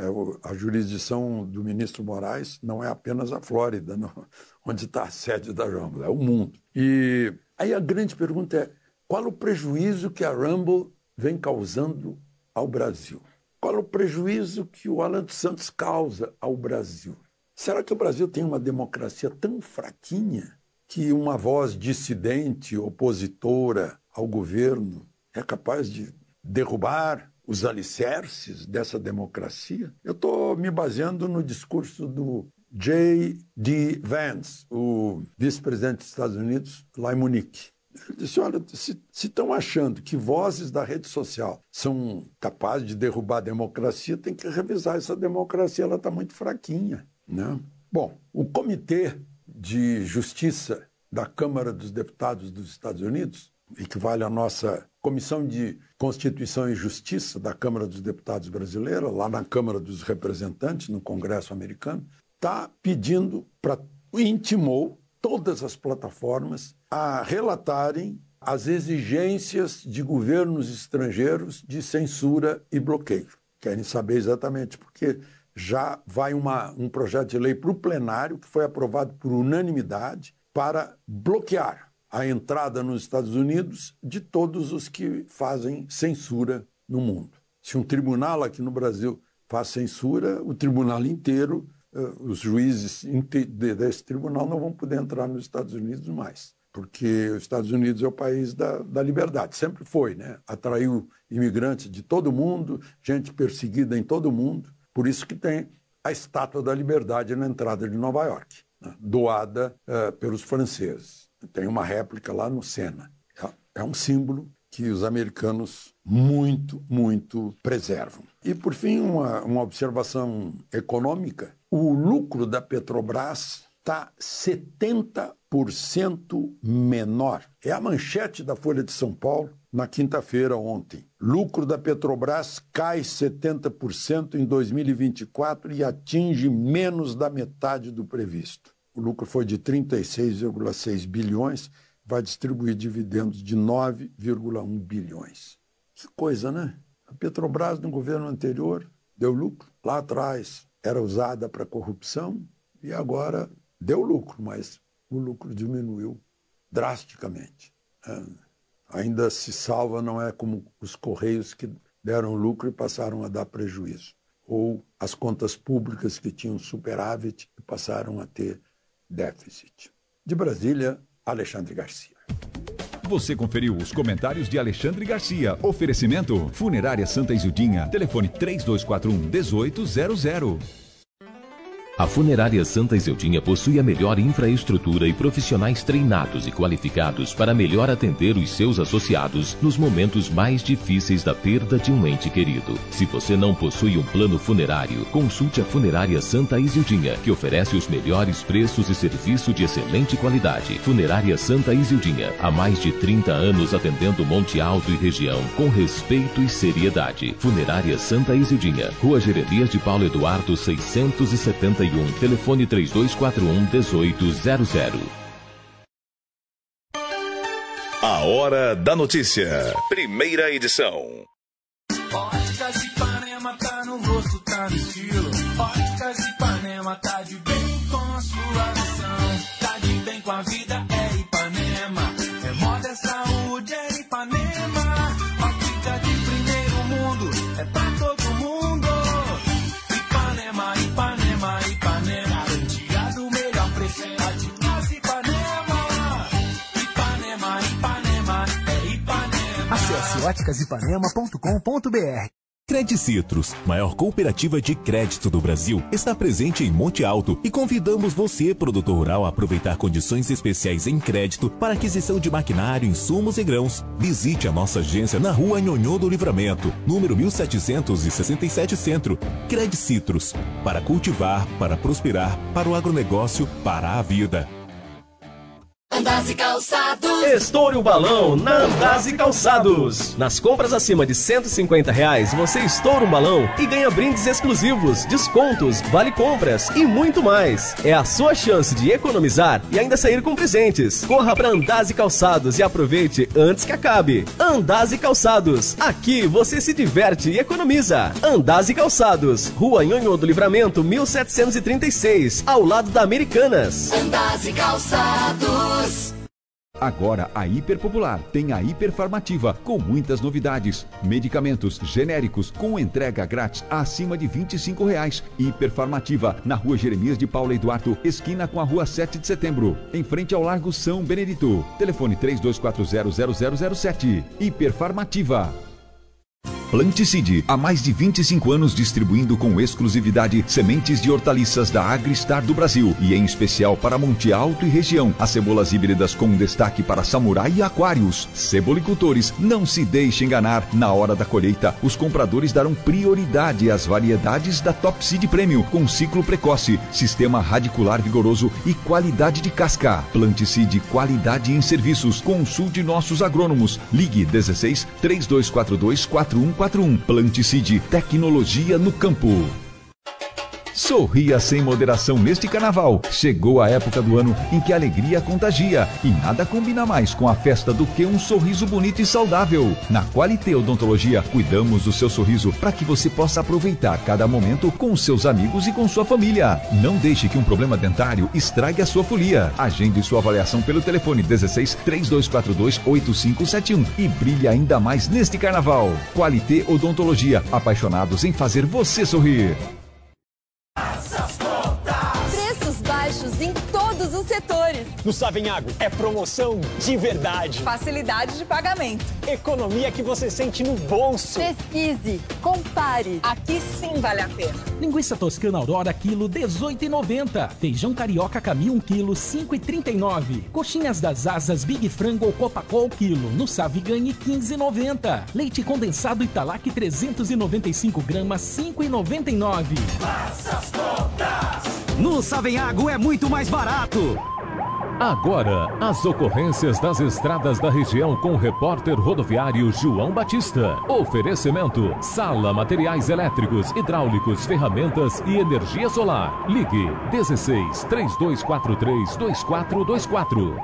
Speaker 10: A jurisdição do ministro Moraes não é apenas a Flórida, não, onde está a sede da Rumble, é o mundo. E aí a grande pergunta é, qual o prejuízo que a Rumble vem causando ao Brasil? Qual o prejuízo que o Alan dos Santos causa ao Brasil? Será que o Brasil tem uma democracia tão fraquinha que uma voz dissidente, opositora ao governo, é capaz de derrubar os alicerces dessa democracia? Eu estou me baseando no discurso do J D Vance, o vice-presidente dos Estados Unidos, lá em Munique. Ele disse, olha, se estão achando que vozes da rede social são capazes de derrubar a democracia, tem que revisar essa democracia, ela está muito fraquinha, né? Bom, o Comitê de Justiça da Câmara dos Deputados dos Estados Unidos, equivale à nossa Comissão de Constituição e Justiça da Câmara dos Deputados brasileira, lá na Câmara dos Representantes, no Congresso americano, está pedindo para, intimou todas as plataformas a relatarem as exigências de governos estrangeiros de censura e bloqueio. Querem saber exatamente porque já vai uma, um projeto de lei para o plenário que foi aprovado por unanimidade para bloquear a entrada nos Estados Unidos de todos os que fazem censura no mundo. Se um tribunal aqui no Brasil faz censura, o tribunal inteiro, os juízes desse tribunal não vão poder entrar nos Estados Unidos mais, porque os Estados Unidos é o país da, da liberdade, sempre foi, né? Atraiu imigrantes de todo mundo, gente perseguida em todo mundo, por isso que tem a Estátua da Liberdade na entrada de Nova York, né? Doada uh, pelos franceses. Tem uma réplica lá no Sena. É, é um símbolo que os americanos muito, muito preservam. E, por fim, uma, uma observação econômica. O lucro da Petrobras está setenta por cento menor. É a manchete da Folha de São Paulo na quinta-feira ontem. Lucro da Petrobras cai setenta por cento em dois mil e vinte e quatro e atinge menos da metade do previsto. O lucro foi de trinta e seis vírgula seis bilhões, vai distribuir dividendos de nove vírgula um bilhões. Que coisa, né? A Petrobras, no governo anterior, deu lucro. Lá atrás era usada para corrupção e agora deu lucro, mas o lucro diminuiu drasticamente. É, ainda se salva, não é como os Correios que deram lucro e passaram a dar prejuízo. Ou as contas públicas que tinham superávit e passaram a ter déficit. De Brasília, Alexandre Garcia.
Speaker 6: Você conferiu os comentários de Alexandre Garcia. Oferecimento Funerária Santa Isildinha. Telefone três dois quatro um, um oito zero zero.
Speaker 5: A Funerária Santa Isildinha possui a melhor infraestrutura e profissionais treinados e qualificados para melhor atender os seus associados nos momentos mais difíceis da perda de um ente querido. Se você não possui um plano funerário, consulte a Funerária Santa Isildinha, que oferece os melhores preços e serviço de excelente qualidade. Funerária Santa Isildinha, há mais de trinta anos atendendo Monte Alto e região com respeito e seriedade. Funerária Santa Isildinha, Rua Jeremias de Paulo Eduardo seiscentos e setenta e um, telefone três dois quatro um, um oito zero zero.
Speaker 1: A Hora da Notícia, primeira edição.
Speaker 12: Óticas Ipanema tá no rosto, tá no estilo. Óticas Ipanema tá de bem com a sua visão. Tá de bem com a vida, é Ipanema. É moda, é saúde, é Ipanema. Ótica de primeiro mundo, é pra todo mundo. Ipanema, Ipanema, Ipanema. Garantia do melhor preço, é de nós Ipanema. Ipanema, Ipanema, é Ipanema.
Speaker 14: Acesse óticas ipanema ponto com ponto br.
Speaker 13: Credicitrus, maior cooperativa de crédito do Brasil, está presente em Monte Alto e convidamos você, produtor rural, a aproveitar condições especiais em crédito para aquisição de maquinário, insumos e grãos. Visite a nossa agência na Rua Nhonhô do Livramento, número mil setecentos e sessenta e sete Centro. Credicitrus, para cultivar, para prosperar, para o agronegócio, para a vida.
Speaker 11: Andazi Calçados.
Speaker 7: Estoure o balão na Andazi Calçados. Nas compras acima de cento e cinquenta reais, você estoura um balão e ganha brindes exclusivos, descontos, vale compras e muito mais. É a sua chance de economizar e ainda sair com presentes. Corra para Andazi Calçados e aproveite antes que acabe. Andazi Calçados. Aqui você se diverte e economiza. Andazi Calçados. Rua Nhonhô do Livramento, mil setecentos e trinta e seis, ao lado da Americanas.
Speaker 11: Andazi Calçados.
Speaker 6: Agora a Hiper Popular tem a Hiperfarmativa com muitas novidades. Medicamentos genéricos com entrega grátis acima de vinte e cinco reais. Hiperfarmativa na Rua Jeremias de Paulo Eduardo, esquina com a Rua sete de Setembro, em frente ao Largo São Benedito. Telefone três dois quatro zero, zero zero zero sete. Hiperfarmativa. Planticide, há mais de vinte e cinco anos distribuindo com exclusividade sementes de hortaliças da Agristar do Brasil e em especial para Monte Alto e região. As cebolas híbridas com destaque para samurai e aquários. Cebolicultores, não se deixe enganar. Na hora da colheita, os compradores darão prioridade às variedades da Top Seed Premium com ciclo precoce, sistema radicular vigoroso e qualidade de casca. Planticide, qualidade em serviços. Consulte nossos agrônomos. Ligue dezesseis, três dois quatro dois, quatro um quatro um. Planticide, tecnologia no campo. Sorria sem moderação neste carnaval. Chegou a época do ano em que a alegria contagia e nada combina mais com a festa do que um sorriso bonito e saudável. Na Qualité Odontologia, cuidamos do seu sorriso para que você possa aproveitar cada momento com seus amigos e com sua família. Não deixe que um problema dentário estrague a sua folia. Agende sua avaliação pelo telefone dezesseis, três dois quatro dois, oito cinco sete um e brilhe ainda mais neste carnaval. Qualité Odontologia, apaixonados em fazer você sorrir.
Speaker 16: Preços baixos em todos os setores.
Speaker 9: No Savenhago é promoção de verdade.
Speaker 16: Facilidade de pagamento.
Speaker 9: Economia que você sente no bolso.
Speaker 16: Pesquise, compare. Aqui sim vale a pena.
Speaker 18: Linguiça toscana Aurora, quilo dezoito reais e noventa centavos. Feijão carioca Camil, um quilo, cinco reais e trinta e nove centavos. Coxinhas das asas Big Frango ou Copacol, quilo. No Savigane, quinze reais e noventa centavos. Leite condensado Italac, trezentos e noventa e cinco gramas, cinco reais e noventa e nove centavos.
Speaker 14: Faça as contas.
Speaker 17: No Savenhago é muito mais barato.
Speaker 5: Agora, as ocorrências das estradas da região com o repórter rodoviário João Batista. Oferecimento: Sala Materiais Elétricos, Hidráulicos, Ferramentas e Energia Solar. Ligue dezesseis, três dois quatro três, dois quatro dois quatro.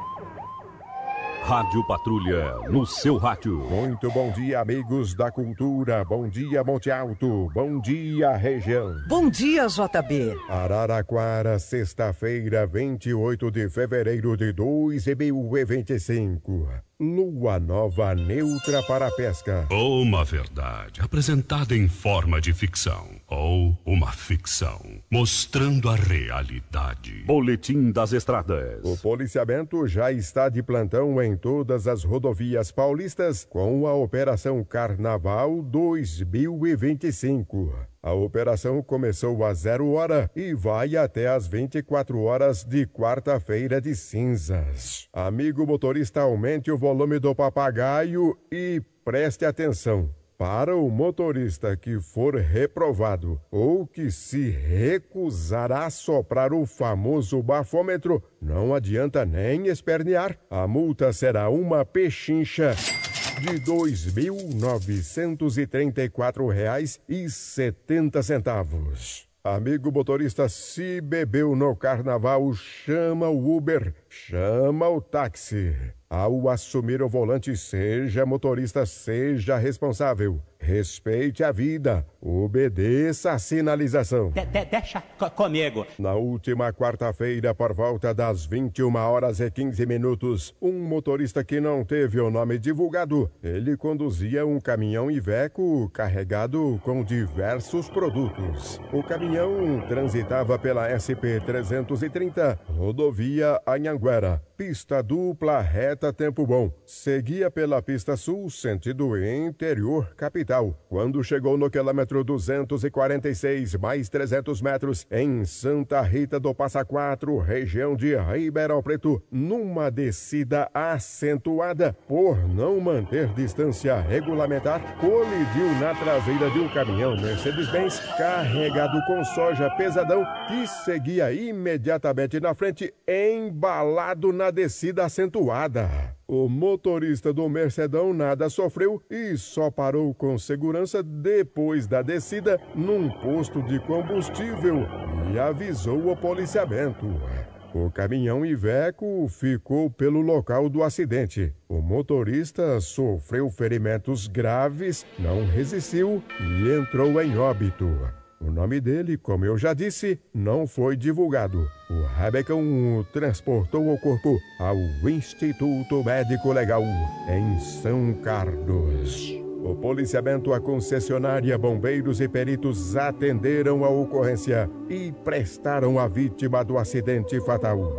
Speaker 23: Rádio Patrulha, no seu rádio.
Speaker 24: Muito bom dia, amigos da cultura. Bom dia, Monte Alto. Bom dia, região.
Speaker 25: Bom dia, J B.
Speaker 24: Araraquara, sexta-feira, vinte e oito de fevereiro de dois mil e vinte e cinco. Lua nova neutra para a pesca.
Speaker 23: Uma verdade apresentada em forma de ficção. Ou uma ficção mostrando a realidade. Boletim das Estradas.
Speaker 24: O policiamento já está de plantão em todas as rodovias paulistas com a Operação Carnaval dois mil e vinte e cinco. A operação começou às zero hora e vai até às vinte e quatro horas de quarta-feira de cinzas. Amigo motorista, aumente o volume do papagaio e preste atenção. Para o motorista que for reprovado ou que se recusar a soprar o famoso bafômetro, não adianta nem espernear. A multa será uma pechincha de dois mil novecentos e trinta e quatro reais e setenta centavos. Amigo motorista, se bebeu no carnaval, chama o Uber, chama o táxi. Ao assumir o volante, seja motorista, seja responsável. Respeite a vida, obedeça a sinalização.
Speaker 17: De, de, deixa comigo.
Speaker 24: Na última quarta-feira, por volta das vinte e uma horas e quinze minutos, um motorista que não teve o nome divulgado, ele conduzia um caminhão Iveco carregado com diversos produtos. O caminhão transitava pela S P trezentos e trinta, rodovia Anhanguera, pista dupla reta tempo bom. Seguia pela pista sul, sentido interior capital. Quando chegou no quilômetro duzentos e quarenta e seis, mais trezentos metros, em Santa Rita do Passa Quatro, região de Ribeirão Preto, numa descida acentuada, por não manter distância regulamentar, colidiu na traseira de um caminhão Mercedes-Benz carregado com soja pesadão que seguia imediatamente na frente, embalado na descida acentuada. O motorista do Mercedão nada sofreu e só parou com segurança depois da descida num posto de combustível e avisou o policiamento. O caminhão Iveco ficou pelo local do acidente. O motorista sofreu ferimentos graves, não resistiu e entrou em óbito. O nome dele, como eu já disse, não foi divulgado. O Rabecão transportou o corpo ao Instituto Médico Legal, em São Carlos. O policiamento, a concessionária, bombeiros e peritos atenderam a ocorrência e prestaram à vítima do acidente fatal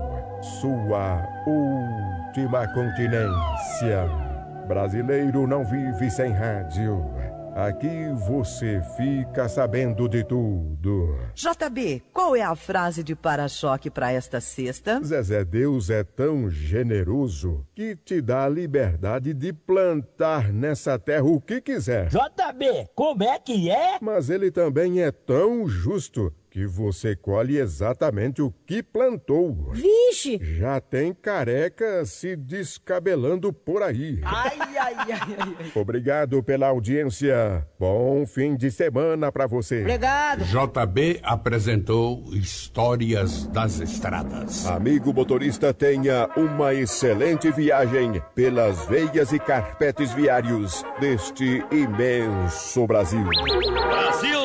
Speaker 24: sua última continência. Brasileiro não vive sem rádio. Aqui você fica sabendo de tudo.
Speaker 25: J B, qual é a frase de para-choque para esta sexta?
Speaker 24: Zezé, Deus é tão generoso que te dá a liberdade de plantar nessa terra o que quiser.
Speaker 17: J B, como é que é?
Speaker 24: Mas ele também é tão justo que você colhe exatamente o que plantou.
Speaker 3: Vixe!
Speaker 24: Já tem careca se descabelando por aí.
Speaker 3: Ai, ai, ai, ai, ai.
Speaker 24: Obrigado pela audiência. Bom fim de semana pra você.
Speaker 3: Obrigado.
Speaker 15: J B apresentou Histórias das Estradas.
Speaker 24: Amigo motorista, tenha uma excelente viagem pelas veias e carpetes viários deste imenso Brasil.
Speaker 23: Brasil!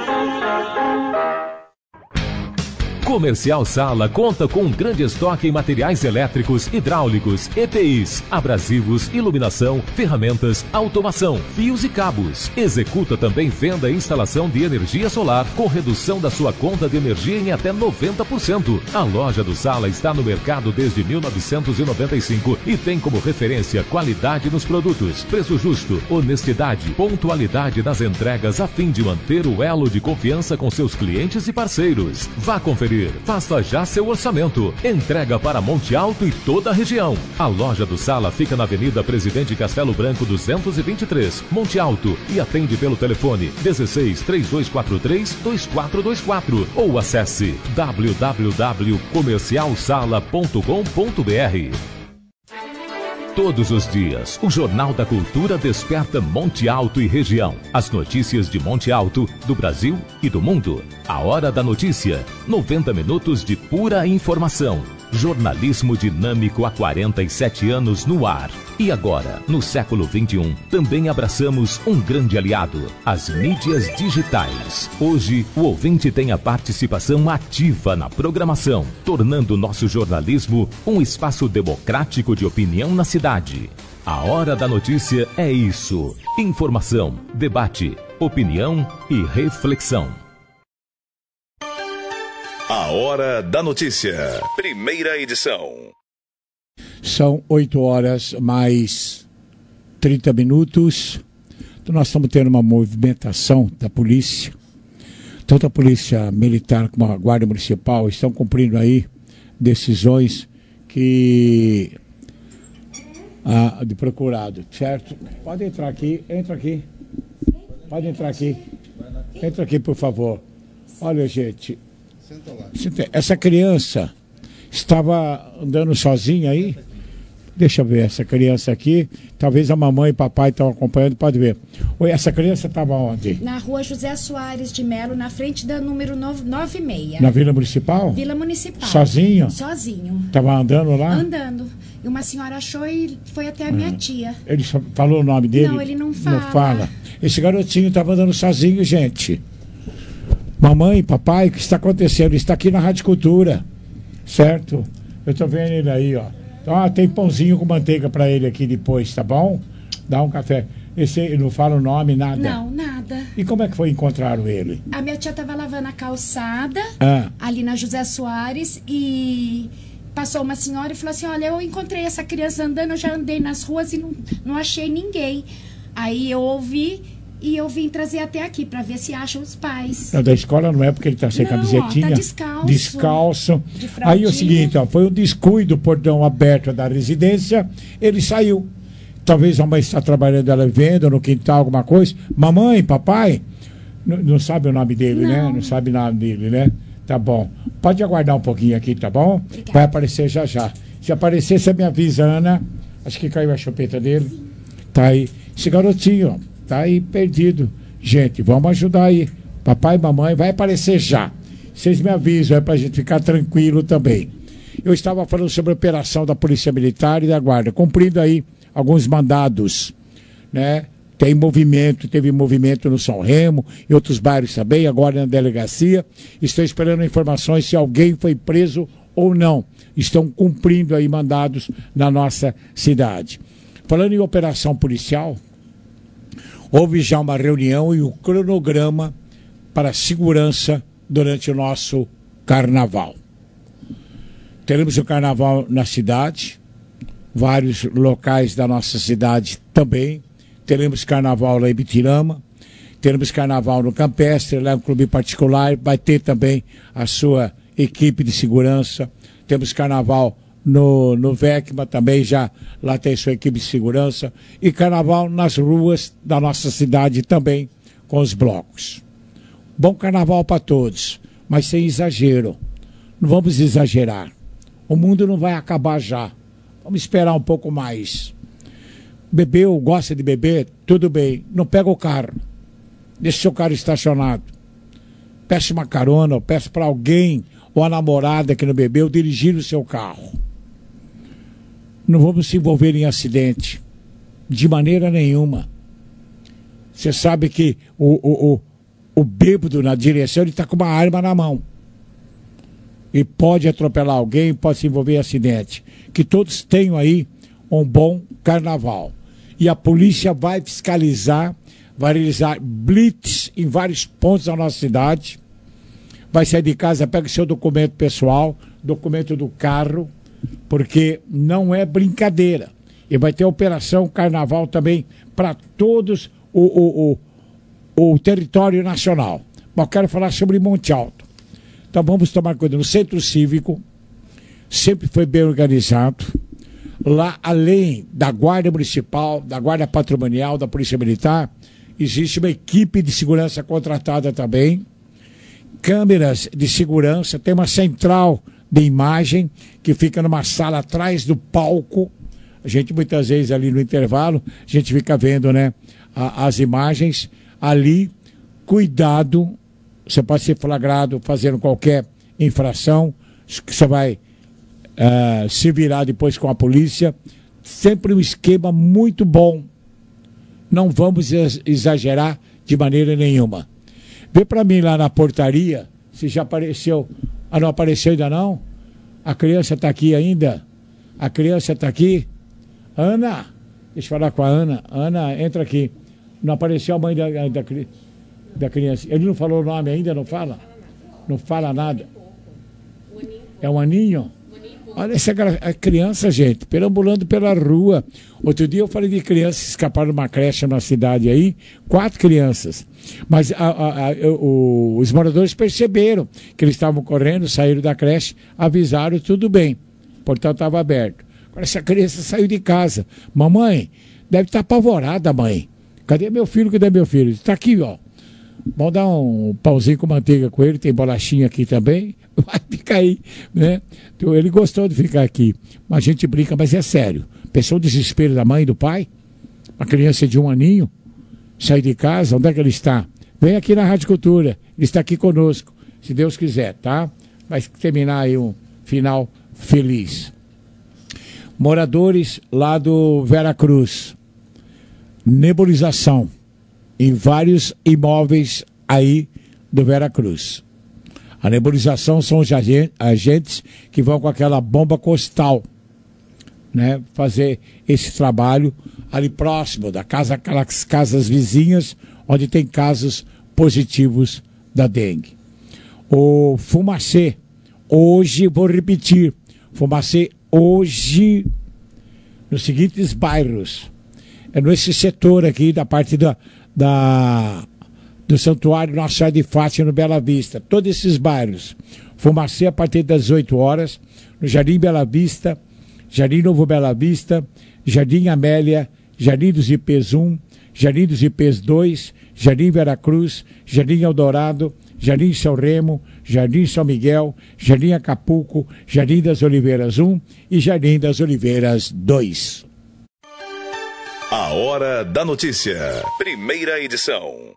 Speaker 5: Comercial Sala conta com um grande estoque em materiais elétricos, hidráulicos, E P Is, abrasivos, iluminação, ferramentas, automação, fios e cabos. Executa também venda e instalação de energia solar com redução da sua conta de energia em até noventa por cento. A loja do Sala está no mercado desde mil novecentos e noventa e cinco e tem como referência qualidade nos produtos, preço justo, honestidade, pontualidade nas entregas a fim de manter o elo de confiança com seus clientes e parceiros. Vá conferir. Faça já seu orçamento. Entrega para Monte Alto e toda a região. A loja do Sala fica na Avenida Presidente Castelo Branco duzentos e vinte e três, Monte Alto, e atende pelo telefone dezesseis, três dois quatro três, dois quatro dois quatro ou acesse w w w ponto comercial sala ponto com ponto b r. Todos os dias, o Jornal da Cultura desperta Monte Alto e região. As notícias de Monte Alto, do Brasil e do mundo. A Hora da Notícia. noventa minutos de pura informação. Jornalismo dinâmico há quarenta e sete anos no ar. E agora, no século vinte e um, também abraçamos um grande aliado, as mídias digitais. Hoje, o ouvinte tem a participação ativa na programação, tornando nosso jornalismo um espaço democrático de opinião na cidade. A Hora da Notícia é isso: informação, debate, opinião e reflexão.
Speaker 1: A Hora da Notícia, primeira edição.
Speaker 4: São oito horas mais trinta minutos. Então nós estamos tendo uma movimentação da polícia. Tanto a polícia militar como a guarda municipal estão cumprindo aí decisões que ah, de procurado, certo? Pode entrar aqui, entra aqui. Pode entrar aqui. Entra aqui, por favor. Olha, gente. Essa criança estava andando sozinha aí. Deixa eu ver essa criança aqui. Talvez a mamãe e o papai estão acompanhando, pode ver. Oi, essa criança estava onde?
Speaker 19: Na rua José Soares de Melo, na frente da número noventa e seis.
Speaker 4: Na Vila Municipal?
Speaker 19: Vila Municipal.
Speaker 4: Sozinho?
Speaker 19: Sozinho.
Speaker 4: Estava andando lá?
Speaker 19: Andando. E uma senhora achou e foi até a minha hum. tia.
Speaker 4: Ele só falou o nome dele?
Speaker 19: Não, ele não fala.
Speaker 4: Não fala. Esse garotinho estava andando sozinho, gente. Mamãe, papai, o que está acontecendo? Ele está aqui na Rádio Cultura, certo? Eu estou vendo ele aí, ó. Então, ah, tem pãozinho com manteiga para ele aqui depois, tá bom? Dá um café. Esse ele não fala o nome, nada?
Speaker 19: Não, nada.
Speaker 4: E como é que foi encontraram ele?
Speaker 19: A minha tia estava lavando a calçada,
Speaker 4: ah.
Speaker 19: ali na José Soares, e passou uma senhora e falou assim, olha, eu encontrei essa criança andando, eu já andei nas ruas e não, não achei ninguém. Aí eu ouvi... E eu vim trazer até aqui para ver se acham os pais.
Speaker 4: Não, da escola não é porque ele está sem não, camisetinha.
Speaker 19: Ó, tá descalço.
Speaker 4: Descalço. Aí é o seguinte, ó, foi um descuido, portão aberto da residência, ele saiu. Talvez a mãe está trabalhando, ela vendo no quintal alguma coisa. Mamãe, papai, não, não sabe o nome dele, não. né? Não sabe o nome dele, né? Tá bom. Pode aguardar um pouquinho aqui, tá bom? Obrigada. Vai aparecer já já. Se aparecer, você me avisa, Ana. Acho que caiu a chupeta dele. Sim. Tá aí. Esse garotinho, ó. Tá aí perdido. Gente, vamos ajudar aí. Papai e mamãe, vai aparecer já. Vocês me avisam, é pra gente ficar tranquilo também. Eu estava falando sobre a operação da Polícia Militar e da Guarda, cumprindo aí alguns mandados, né? Tem movimento, teve movimento no São Remo e outros bairros também, agora na delegacia. Estou esperando informações se alguém foi preso ou não. Estão cumprindo aí mandados na nossa cidade. Falando em operação policial, houve já uma reunião e um cronograma para a segurança durante o nosso carnaval. Teremos o carnaval na cidade, vários locais da nossa cidade também. Teremos carnaval lá em Bitirama, teremos carnaval no Campestre, lá no clube particular, vai ter também a sua equipe de segurança. Temos carnaval No, no Vecma também, já lá tem sua equipe de segurança. E carnaval nas ruas da nossa cidade também, com os blocos. Bom carnaval para todos. mas sem exagero. Não vamos exagerar. O mundo não vai acabar já. Vamos esperar um pouco mais. Bebeu, gosta de beber, tudo bem. Não pega o carro. Deixa o seu carro estacionado. Peça uma carona, ou peça para alguém, ou a namorada que não bebeu, dirigir o seu carro. Não vamos se envolver em acidente. De maneira nenhuma. Você sabe que o, o, o, o bêbado na direção, ele está com uma arma na mão. E pode atropelar alguém, pode se envolver em acidente. Que todos tenham aí um bom carnaval. E a polícia vai fiscalizar, vai realizar blitz em vários pontos da nossa cidade. Vai sair de casa, pega o seu documento pessoal, documento do carro, porque não é brincadeira. E vai ter operação carnaval também para todos o, o, o, o território nacional. Mas eu quero falar sobre Monte Alto. Então vamos tomar cuidado. No Centro Cívico, sempre foi bem organizado. Lá, além da Guarda Municipal, da Guarda Patrimonial, da Polícia Militar, existe uma equipe de segurança contratada também. Câmeras de segurança, tem uma central de imagem que fica numa sala atrás do palco. A gente muitas vezes ali no intervalo, a gente fica vendo, né, a, as imagens ali. Cuidado, você pode ser flagrado fazendo qualquer infração, que você vai uh, se virar depois com a polícia. Sempre um esquema muito bom. Não vamos exagerar de maneira nenhuma. Vê para mim lá na portaria, se já apareceu. Ah, não apareceu ainda não? A criança está aqui ainda? A criança está aqui? Ana, deixa eu falar com a Ana. Ana, entra aqui. Não apareceu a mãe da, da, da criança. Ele não falou o nome ainda, não fala? Não fala nada. É um aninho? Olha essa criança, gente, perambulando pela rua. Outro dia eu falei de crianças escaparam de uma creche na cidade aí, quatro crianças. Mas a, a, a, o, os moradores perceberam que eles estavam correndo, saíram da creche, avisaram, tudo bem. O portão estava aberto. Agora essa criança saiu de casa. Mamãe, deve estar apavorada, mãe. Cadê meu filho? Cadê meu filho? Está aqui, ó. Vamos dar um pãozinho com manteiga com ele, tem bolachinha aqui também. Vai ficar aí, né? Então, ele gostou de ficar aqui. Mas a gente brinca, mas é sério. Pensou o desespero da mãe e do pai? Uma criança de um aninho, sair de casa, onde é que ele está? Vem aqui na Rádio Cultura, ele está aqui conosco, se Deus quiser, tá? Vai terminar aí um final feliz. Moradores lá do Veracruz, nebulização em vários imóveis aí do Veracruz. A nebulização são os agentes que vão com aquela bomba costal, né, fazer esse trabalho ali próximo da casa, aquelas casas vizinhas onde tem casos positivos da dengue. O Fumacê, hoje, vou repetir, Fumacê hoje nos seguintes bairros, é nesse setor aqui da parte da, da do Santuário Nossa Senhora de Fátima no Bela Vista, todos esses bairros. Fumacê a partir das oito horas, no Jardim Bela Vista, Jardim Novo Bela Vista, Jardim Amélia, Jardim dos Ipês um, Jardim dos Ipês dois, Jardim Veracruz, Jardim Eldorado, Jardim São Remo, Jardim São Miguel, Jardim Acapulco, Jardim das Oliveiras um e Jardim das Oliveiras dois.
Speaker 1: A Hora da Notícia, primeira edição.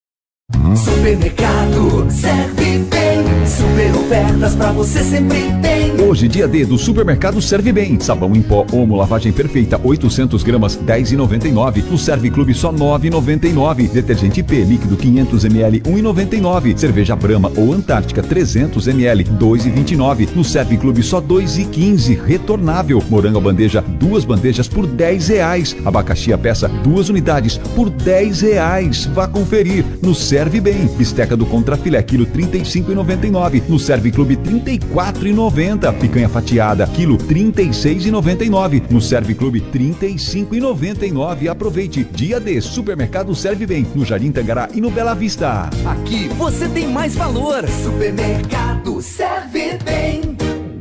Speaker 12: Supermercado Serve Bem, super ofertas pra você sempre tem.
Speaker 6: Hoje, dia D do Supermercado Serve Bem. Sabão em pó Omo lavagem perfeita, oitocentos gramas, dez reais e noventa e nove centavos. No Serve Clube, só nove reais e noventa e nove centavos. Detergente P líquido quinhentos mililitros, um real e noventa e nove centavos. Cerveja Brahma ou Antártica trezentos mililitros, dois reais e vinte e nove centavos. No Serve Clube, só dois reais e quinze centavos. Retornável. Morango a bandeja, duas bandejas por dez reais. Abacaxi a peça, duas unidades por dez reais. Vá conferir no Serve Bem. Bisteca do Contrafilé, quilo trinta e cinco reais e noventa e nove centavos. No Serve Clube, trinta e quatro reais e noventa centavos. Picanha fatiada, quilo trinta e seis reais e noventa e nove centavos. No Serve Clube, trinta e cinco reais e noventa e nove centavos. Aproveite. Dia D, Supermercado Serve Bem, no Jardim Tangará e no Bela Vista.
Speaker 12: Aqui você tem mais valor. Supermercado Serve Bem.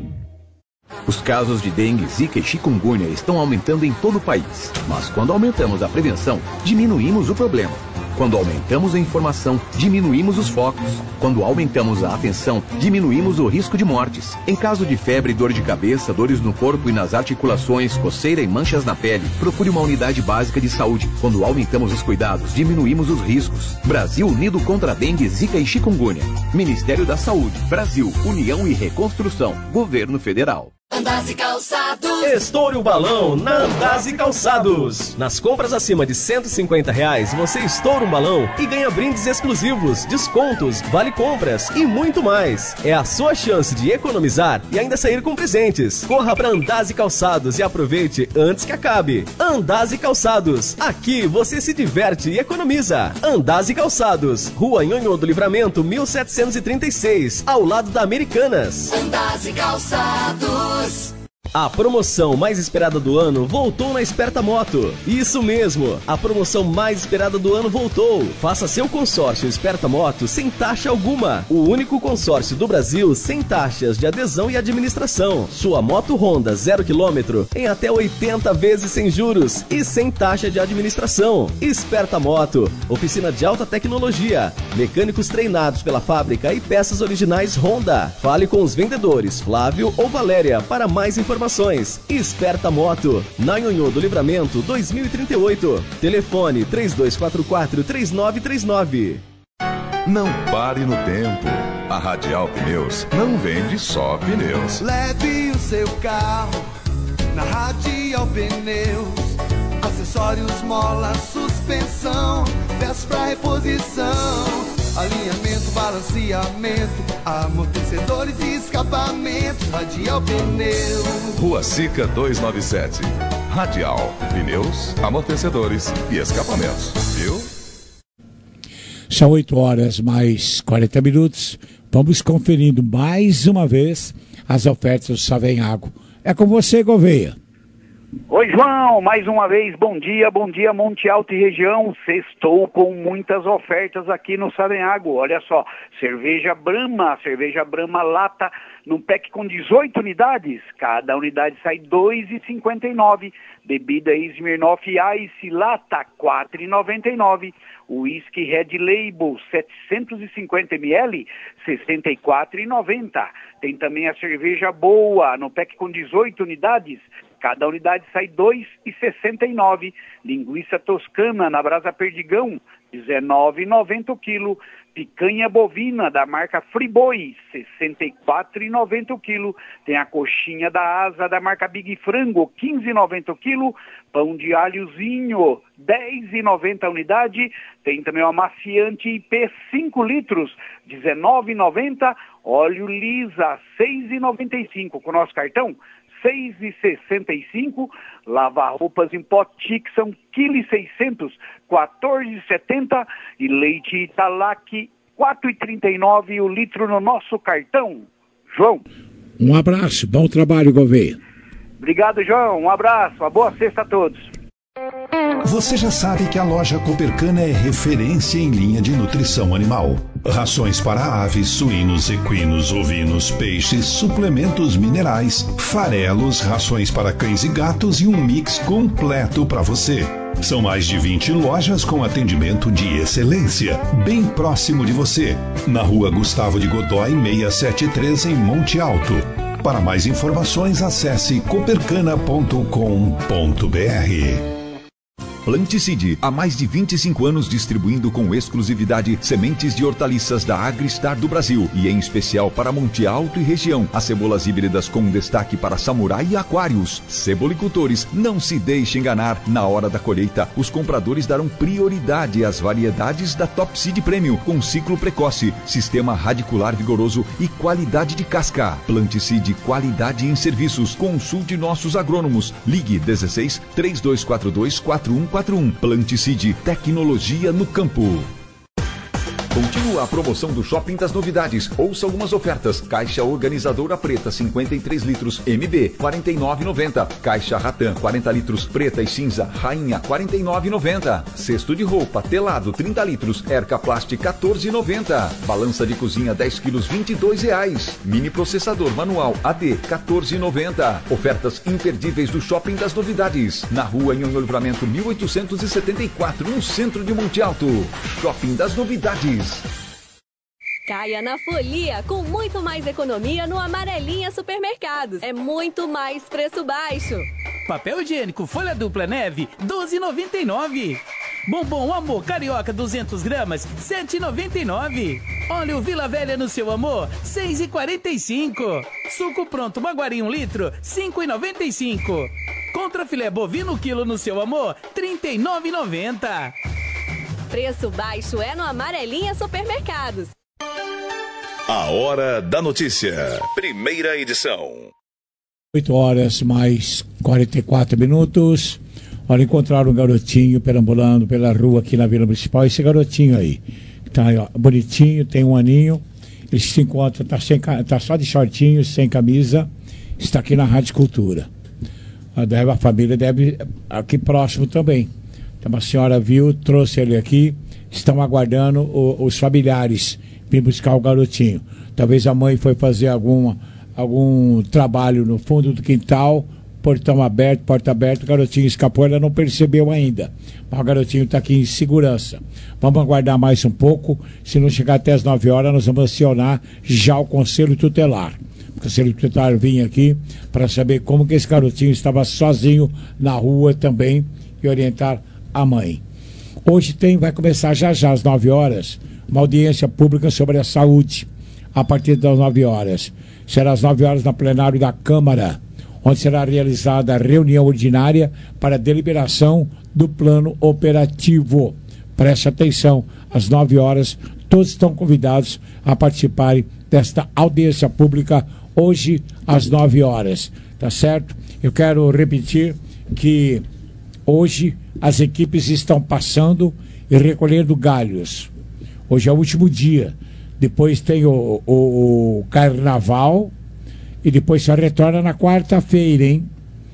Speaker 3: Os casos de dengue, zika e chikungunya estão aumentando em todo o país. Mas quando aumentamos a prevenção, diminuímos o problema. Quando aumentamos a informação, diminuímos os focos. Quando aumentamos a atenção, diminuímos o risco de mortes. Em caso de febre, dor de cabeça, dores no corpo e nas articulações, coceira e manchas na pele, procure uma unidade básica de saúde. Quando aumentamos os cuidados, diminuímos os riscos. Brasil unido contra a dengue, zika e chikungunya. Ministério da Saúde, Brasil, União e Reconstrução, Governo Federal.
Speaker 11: Andazi Calçados.
Speaker 7: Estoure o balão na Andazi Calçados. Nas compras acima de cento e cinquenta reais, você estoura um balão e ganha brindes exclusivos, descontos, vale compras e muito mais. É a sua chance de economizar e ainda sair com presentes. Corra para Andazi Calçados e aproveite antes que acabe. Andazi Calçados. Aqui você se diverte e economiza. Andazi Calçados. Rua Nhonhô do Livramento, mil setecentos e trinta e seis, ao lado da Americanas.
Speaker 11: Andazi Calçados.
Speaker 7: A promoção mais esperada do ano voltou na Esperta Moto. Isso mesmo, a promoção mais esperada do ano voltou. Faça seu consórcio Esperta Moto sem taxa alguma. O único consórcio do Brasil sem taxas de adesão e administração. Sua moto Honda zero quilômetro em até oitenta vezes sem juros e sem taxa de administração. Esperta Moto, oficina de alta tecnologia, mecânicos treinados pela fábrica e peças originais Honda. Fale com os vendedores Flávio ou Valéria para mais informações. Esperta Moto, na Nhonhô do Livramento dois mil e trinta e oito. Telefone três dois quatro quatro, três nove três nove.
Speaker 1: Não pare no tempo. A Radial Pneus não vende só pneus.
Speaker 12: Leve o seu carro na Radial Pneus. Acessórios, mola, suspensão, peças pra reposição, alinhamento, balanceamento, amortecedores e escapamentos. Radial Pneus.
Speaker 1: Rua Sica duzentos e noventa e sete. Radial Pneus, amortecedores e escapamentos. Viu?
Speaker 4: São oito horas mais quarenta minutos. Vamos conferindo mais uma vez as ofertas do Savenhago. É com você, Gouveia.
Speaker 2: Oi, João, mais uma vez, bom dia, bom dia, Monte Alto e região. Sextou com muitas ofertas aqui no Savenhago. Olha só, cerveja Brahma, cerveja Brahma lata, num pack com dezoito unidades, cada unidade sai dois reais e cinquenta e nove centavos. Bebida Smirnoff Ice lata, quatro reais e noventa e nove centavos. Whisky Red Label, setecentos e cinquenta mililitros, sessenta e quatro reais e noventa centavos. Tem também a cerveja Boa, no pack com dezoito unidades, cada unidade sai dois reais e sessenta e nove centavos. Linguiça toscana na Brasa Perdigão, dezenove reais e noventa centavos o quilo. Picanha bovina da marca Friboi, sessenta e quatro reais e noventa centavos o quilo. Tem a coxinha da asa da marca Big Frango, quinze reais e noventa centavos o quilo. Pão de alhozinho, dez reais e noventa centavos a unidade. Tem também o amaciante I P cinco litros, dezenove reais e noventa centavos. Óleo lisa, seis reais e noventa e cinco centavos. Com o nosso cartão, seis reais e sessenta e cinco centavos. Lavar roupas em pó Tixan, um vírgula seiscentos quilos, quatorze reais e setenta centavos. E leite Italac, quatro reais e trinta e nove centavos o litro no nosso cartão. João.
Speaker 4: Um abraço, bom trabalho, Gouveia.
Speaker 2: Obrigado, João. Um abraço, uma boa sexta a todos.
Speaker 8: Você já sabe que a loja Coopercana é referência em linha de nutrição animal. Rações para aves, suínos, equinos, ovinos, peixes, suplementos minerais, farelos, rações para cães e gatos e um mix completo para você. São mais de vinte lojas com atendimento de excelência, bem próximo de você. Na rua Gustavo de Godói, seiscentos e setenta e três, em Monte Alto. Para mais informações, acesse coopercana ponto com ponto br.
Speaker 6: Planticide, há mais de vinte e cinco anos distribuindo com exclusividade sementes de hortaliças da Agristar do Brasil e em especial para Monte Alto e região. As cebolas híbridas com destaque para samurai e aquários. Cebolicultores, não se deixe enganar. Na hora da colheita, os compradores darão prioridade às variedades da Top Seed Premium com ciclo precoce, sistema radicular vigoroso e qualidade de casca. Planticide, qualidade em serviços. Consulte nossos agrônomos. Ligue dezesseis, três dois quatro dois, quatro um quatro um. Planticide, tecnologia no campo. Continua a promoção do Shopping das Novidades. Ouça algumas ofertas. Caixa organizadora preta cinquenta e três litros M B quarenta e nove reais e noventa centavos. Caixa Ratan quarenta litros preta e cinza Rainha quarenta e nove reais e noventa centavos. Cesto de roupa telado trinta litros Erca Plast quatorze reais e noventa centavos. Balança de cozinha dez quilos vinte e dois reais. Mini processador manual A D quatorze reais e noventa centavos. Ofertas imperdíveis do Shopping das Novidades. Na rua Nhonhô Livramento mil oitocentos e setenta e quatro, no centro de Monte Alto. Shopping das Novidades.
Speaker 10: Caia na folia com muito mais economia no Amarelinha Supermercados. É muito mais preço baixo.
Speaker 13: Papel higiênico folha dupla neve, doze reais e noventa e nove centavos. Bombom Amor Carioca duzentas gramas, sete reais e noventa e nove centavos. Óleo Vila Velha no seu amor, seis reais e quarenta e cinco centavos. Suco pronto Maguari um litro, cinco reais e noventa e cinco centavos. Contra filé bovino quilo no seu amor, trinta e nove reais e noventa centavos.
Speaker 10: Preço baixo é no Amarelinha Supermercados.
Speaker 1: A Hora da Notícia. Primeira edição.
Speaker 4: oito horas mais quarenta e quatro minutos. Olha, encontraram um garotinho perambulando pela rua aqui na Vila Municipal. Esse garotinho aí, que tá aí, ó, bonitinho, tem um aninho. Ele se encontra, tá, sem, tá só de shortinho, sem camisa. Está aqui na Rádio Cultura. A, deve, a família deve aqui próximo também. Então uma senhora viu, trouxe ele aqui. Estão aguardando o, os familiares vir buscar o garotinho. Talvez a mãe foi fazer alguma, algum trabalho no fundo do quintal, portão aberto, porta aberta, o garotinho escapou, ela não percebeu ainda. Mas o garotinho está aqui em segurança. Vamos aguardar mais um pouco. Se não chegar até as nove horas, nós vamos acionar já o Conselho Tutelar. O Conselho Tutelar vinha aqui para saber como que esse garotinho estava sozinho na rua também e orientar a mãe. Hoje tem, vai começar já já às nove horas, uma audiência pública sobre a saúde, a partir das nove horas. Será às nove horas na plenário da Câmara, onde será realizada a reunião ordinária para a deliberação do plano operativo. Preste atenção, às nove horas, todos estão convidados a participarem desta audiência pública hoje às nove horas, tá certo? Eu quero repetir que hoje as equipes estão passando e recolhendo galhos. Hoje é o último dia. Depois tem o, o, o carnaval e depois só retorna na quarta-feira, hein?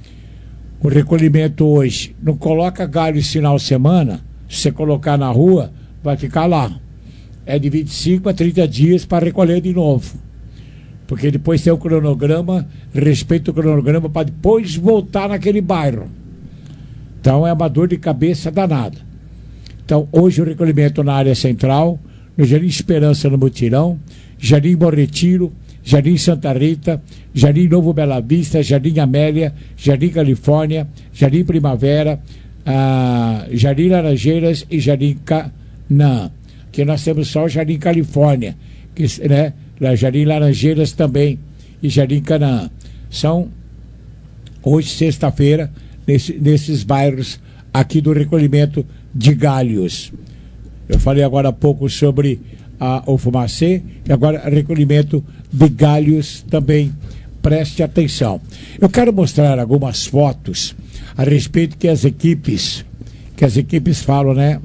Speaker 4: O recolhimento hoje. Não coloca galho esse final de semana. Se você colocar na rua, vai ficar lá. É de vinte e cinco a trinta dias para recolher de novo. Porque depois tem o cronograma, respeita o cronograma para depois voltar naquele bairro. Então é uma dor de cabeça danada. Então hoje o recolhimento na área central, no Jardim Esperança no Mutirão, Jardim Bom Retiro, Jardim Santa Rita, Jardim Novo Bela Vista, Jardim Amélia, Jardim Califórnia, Jardim Primavera, ah, Jardim Laranjeiras e Jardim Canaã. Que nós temos só o Jardim Califórnia, que, né, Jardim Laranjeiras também e Jardim Canaã. São hoje, sexta-feira, nesse, nesses bairros aqui do recolhimento de galhos. Eu falei agora há pouco sobre a, o fumacê e agora recolhimento de galhos também. Preste atenção. Eu quero mostrar algumas fotos a respeito que as equipes, que as equipes falam, né?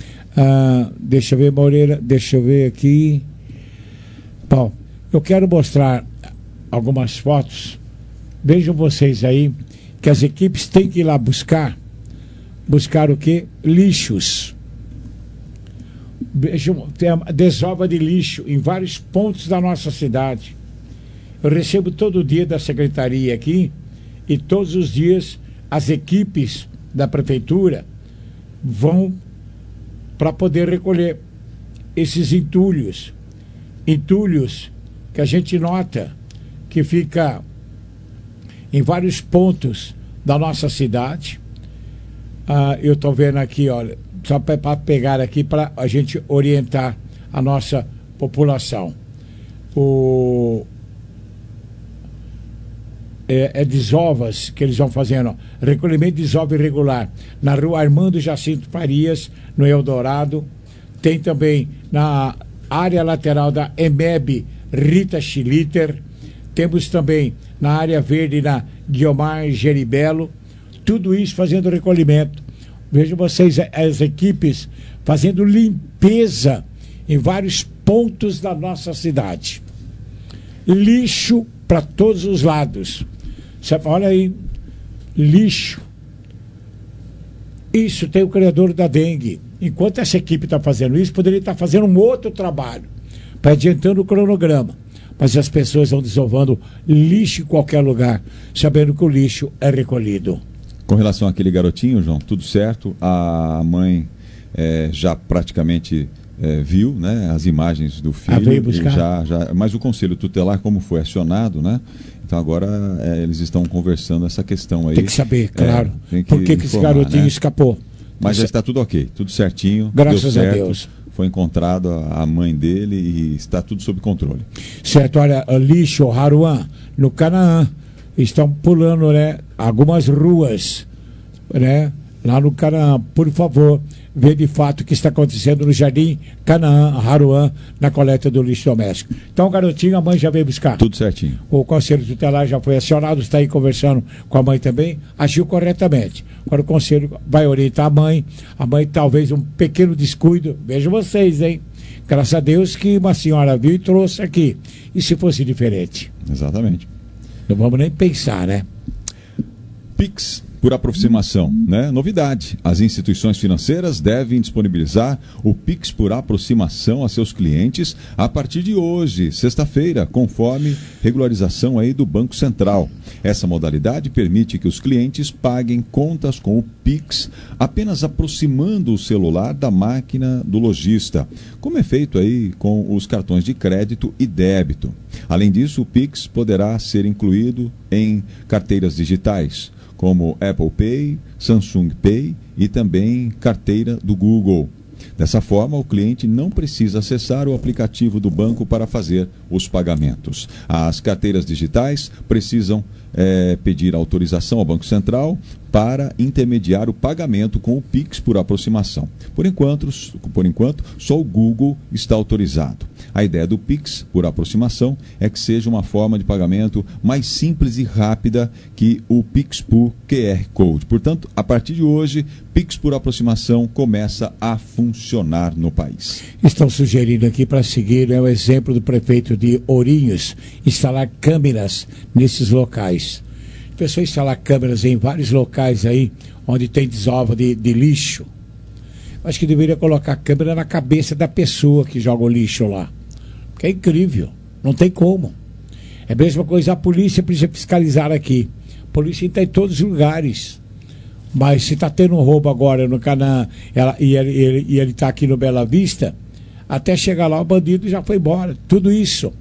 Speaker 4: Ah, deixa eu ver, Moreira, deixa eu ver aqui. Bom, eu quero mostrar algumas fotos. Vejam vocês aí que as equipes têm que ir lá buscar buscar o quê? Lixos. Vejam, tem a desova de lixo em vários pontos da nossa cidade. Eu recebo todo dia da secretaria aqui e todos os dias as equipes da prefeitura vão para poder recolher esses entulhos. Entulhos que a gente nota que fica em vários pontos da nossa cidade. Ah, eu estou vendo aqui, olha, só para pegar aqui para a gente orientar a nossa população. O é, é desovas que eles vão fazendo, ó, recolhimento de desova irregular na rua Armando Jacinto Farias, no Eldorado. Tem também na área lateral da E M E B Rita Schlitter. Temos também na área verde na Guiomar Geribello. Tudo isso fazendo recolhimento. Vejam vocês as equipes fazendo limpeza em vários pontos da nossa cidade. Lixo para todos os lados. Você, olha aí, lixo. Isso tem o criador da dengue. Enquanto essa equipe está fazendo isso, poderia estar fazendo um outro trabalho, para adiantando o cronograma. Mas as pessoas vão desovando lixo em qualquer lugar, sabendo que o lixo é recolhido.
Speaker 9: Com relação àquele garotinho, João, tudo certo. A mãe é, já praticamente é, viu, né, as imagens do filho. Ah, veio buscar? Já, já, mas o Conselho Tutelar, como foi acionado, né? Então agora é, eles estão conversando essa questão aí.
Speaker 4: Tem que saber, claro. É, tem que Por que, que esse garotinho, né, escapou?
Speaker 9: Mas já está tudo ok, tudo certinho.
Speaker 4: Graças a Deus.
Speaker 9: Foi encontrado a mãe dele e está tudo sob controle.
Speaker 4: Certo, olha, lixo, Haruan, no Canaã, estão pulando, né, algumas ruas, né, lá no Canaã. Por favor, vê de fato o que está acontecendo no Jardim Canaã, Haruan, na coleta do lixo doméstico. Então, garotinho, a mãe já veio buscar.
Speaker 9: Tudo certinho.
Speaker 4: O Conselho Tutelar já foi acionado, está aí conversando com a mãe também, agiu corretamente. Agora o Conselho vai orientar a mãe, a mãe talvez um pequeno descuido, vejam vocês, hein? Graças a Deus que uma senhora viu e trouxe aqui. E se fosse diferente?
Speaker 9: Exatamente.
Speaker 4: Não vamos nem pensar, né?
Speaker 9: Pix por aproximação, né? Novidade, as instituições financeiras devem disponibilizar o Pix por aproximação a seus clientes a partir de hoje, sexta-feira, conforme regularização aí do Banco Central. Essa modalidade permite que os clientes paguem contas com o Pix apenas aproximando o celular da máquina do lojista, como é feito aí com os cartões de crédito e débito. Além disso, o Pix poderá ser incluído em carteiras digitais, como Apple Pay, Samsung Pay e também carteira do Google. Dessa forma, o cliente não precisa acessar o aplicativo do banco para fazer os pagamentos. As carteiras digitais precisam é, pedir autorização ao Banco Central para intermediar o pagamento com o Pix por aproximação. Por enquanto, por enquanto, só o Google está autorizado. A ideia do Pix por aproximação é que seja uma forma de pagamento mais simples e rápida que o Pix por Q R Code. Portanto, a partir de hoje, Pix por aproximação começa a funcionar no país.
Speaker 4: Estão sugerindo aqui para seguir, né, o exemplo do prefeito de Ourinhos, instalar câmeras nesses locais. A pessoa instalar câmeras em vários locais aí, onde tem desova de, de lixo. Acho que deveria colocar a câmera na cabeça da pessoa que joga o lixo lá. Porque é incrível, não tem como. É a mesma coisa, a polícia precisa fiscalizar aqui. A polícia está em todos os lugares. Mas se está tendo um roubo agora no Canaã ela, e ele está aqui no Bela Vista, até chegar lá o bandido já foi embora. Tudo isso.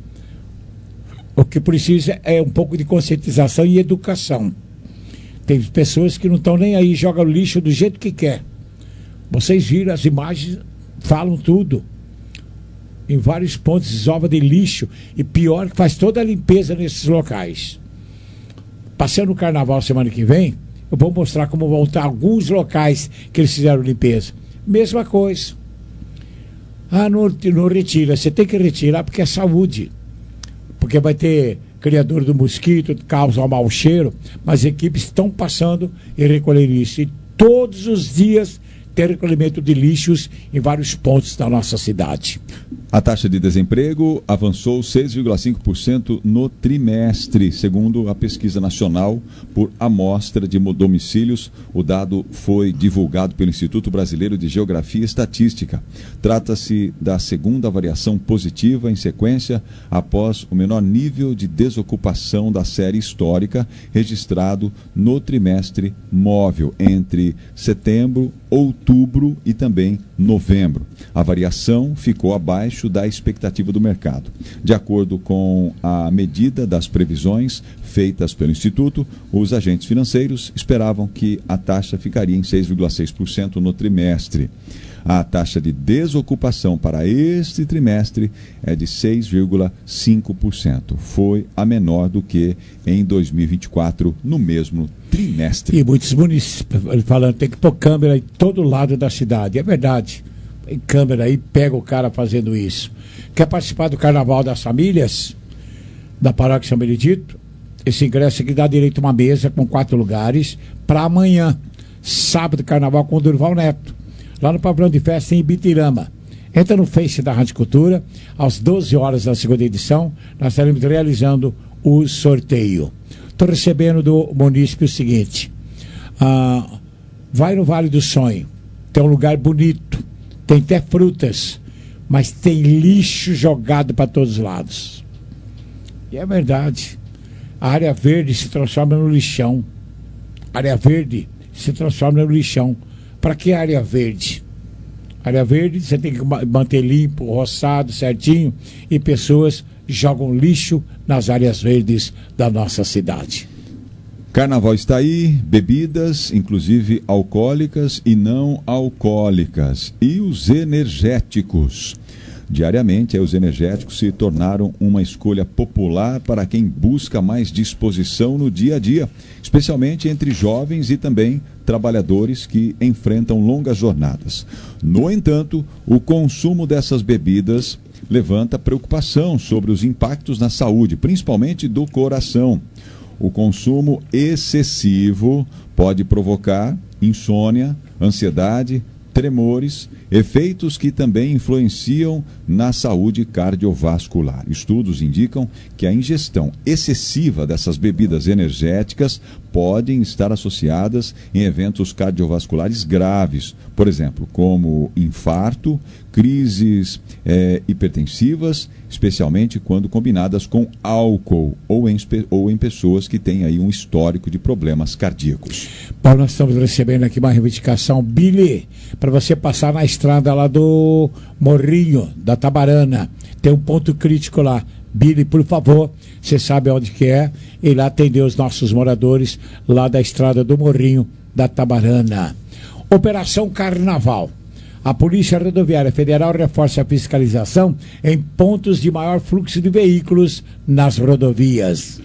Speaker 4: O que precisa é um pouco de conscientização e educação. Tem pessoas que não estão nem aí, jogam lixo do jeito que quer. Vocês viram as imagens, falam tudo. Em vários pontos, desova de lixo. E pior, que faz toda a limpeza nesses locais. Passando o carnaval semana que vem, eu vou mostrar como vão estar alguns locais que eles fizeram limpeza. Mesma coisa. Ah, não, não retira. Você tem que retirar porque é saúde. Porque vai ter criador do mosquito, causa um mau cheiro. Mas equipes estão passando e recolhendo isso. E todos os dias tem recolhimento de lixos em vários pontos da nossa cidade.
Speaker 9: A taxa de desemprego avançou seis vírgula cinco por cento no trimestre, segundo a pesquisa nacional por amostra de domicílios. O dado foi divulgado pelo Instituto Brasileiro de Geografia e Estatística. Trata-se da segunda variação positiva em sequência após o menor nível de desocupação da série histórica registrado no trimestre móvel entre setembro, outubro e também novembro. A variação ficou abaixo da expectativa do mercado. De acordo com a medida das previsões feitas pelo Instituto, os agentes financeiros esperavam que a taxa ficaria em seis vírgula seis por cento no trimestre. A taxa de desocupação para este trimestre é de seis vírgula cinco por cento. Foi a menor do que em dois mil e vinte e quatro, no mesmo trimestre.
Speaker 4: E muitos municípios falando tem que pôr câmera em todo lado da cidade. É verdade. Tem câmera aí, pega o cara fazendo isso. Quer participar do Carnaval das Famílias? Da Paróquia São Benedito? Esse ingresso aqui dá direito a uma mesa com quatro lugares para amanhã, sábado, Carnaval com o Durval Neto. Lá no pavilhão de festa em Ibitirama. Entra no Face da Rádio Cultura, às doze horas da segunda edição, nós estaremos realizando o sorteio. Estou recebendo do munícipe o seguinte, ah, vai no Vale do Sonho, tem um lugar bonito, tem até frutas, mas tem lixo jogado para todos os lados. E é verdade, a área verde se transforma no lixão, a área verde se transforma no lixão. Para que área verde? Área verde você tem que manter limpo, roçado, certinho, e pessoas jogam lixo nas áreas verdes da nossa cidade.
Speaker 9: Carnaval está aí, bebidas, inclusive alcoólicas e não alcoólicas. E os energéticos. Diariamente, os energéticos se tornaram uma escolha popular para quem busca mais disposição no dia a dia, especialmente entre jovens e também trabalhadores que enfrentam longas jornadas. No entanto, o consumo dessas bebidas levanta preocupação sobre os impactos na saúde, principalmente do coração. O consumo excessivo pode provocar insônia, ansiedade, tremores, efeitos que também influenciam na saúde cardiovascular. Estudos indicam que a ingestão excessiva dessas bebidas energéticas podem estar associadas em eventos cardiovasculares graves, por exemplo, como infarto, crises é, hipertensivas, especialmente quando combinadas com álcool ou em, ou em pessoas que têm aí um histórico de problemas cardíacos.
Speaker 4: Paulo, nós estamos recebendo aqui uma reivindicação, Billy, para você passar na estrada lá do Morrinho, da Tabarana. Tem um ponto crítico lá. Billy, por favor, você sabe onde que é, e lá atender os nossos moradores lá da estrada do Morrinho, da Tabarana. Operação Carnaval. A Polícia Rodoviária Federal reforça a fiscalização em pontos de maior fluxo de veículos nas rodovias.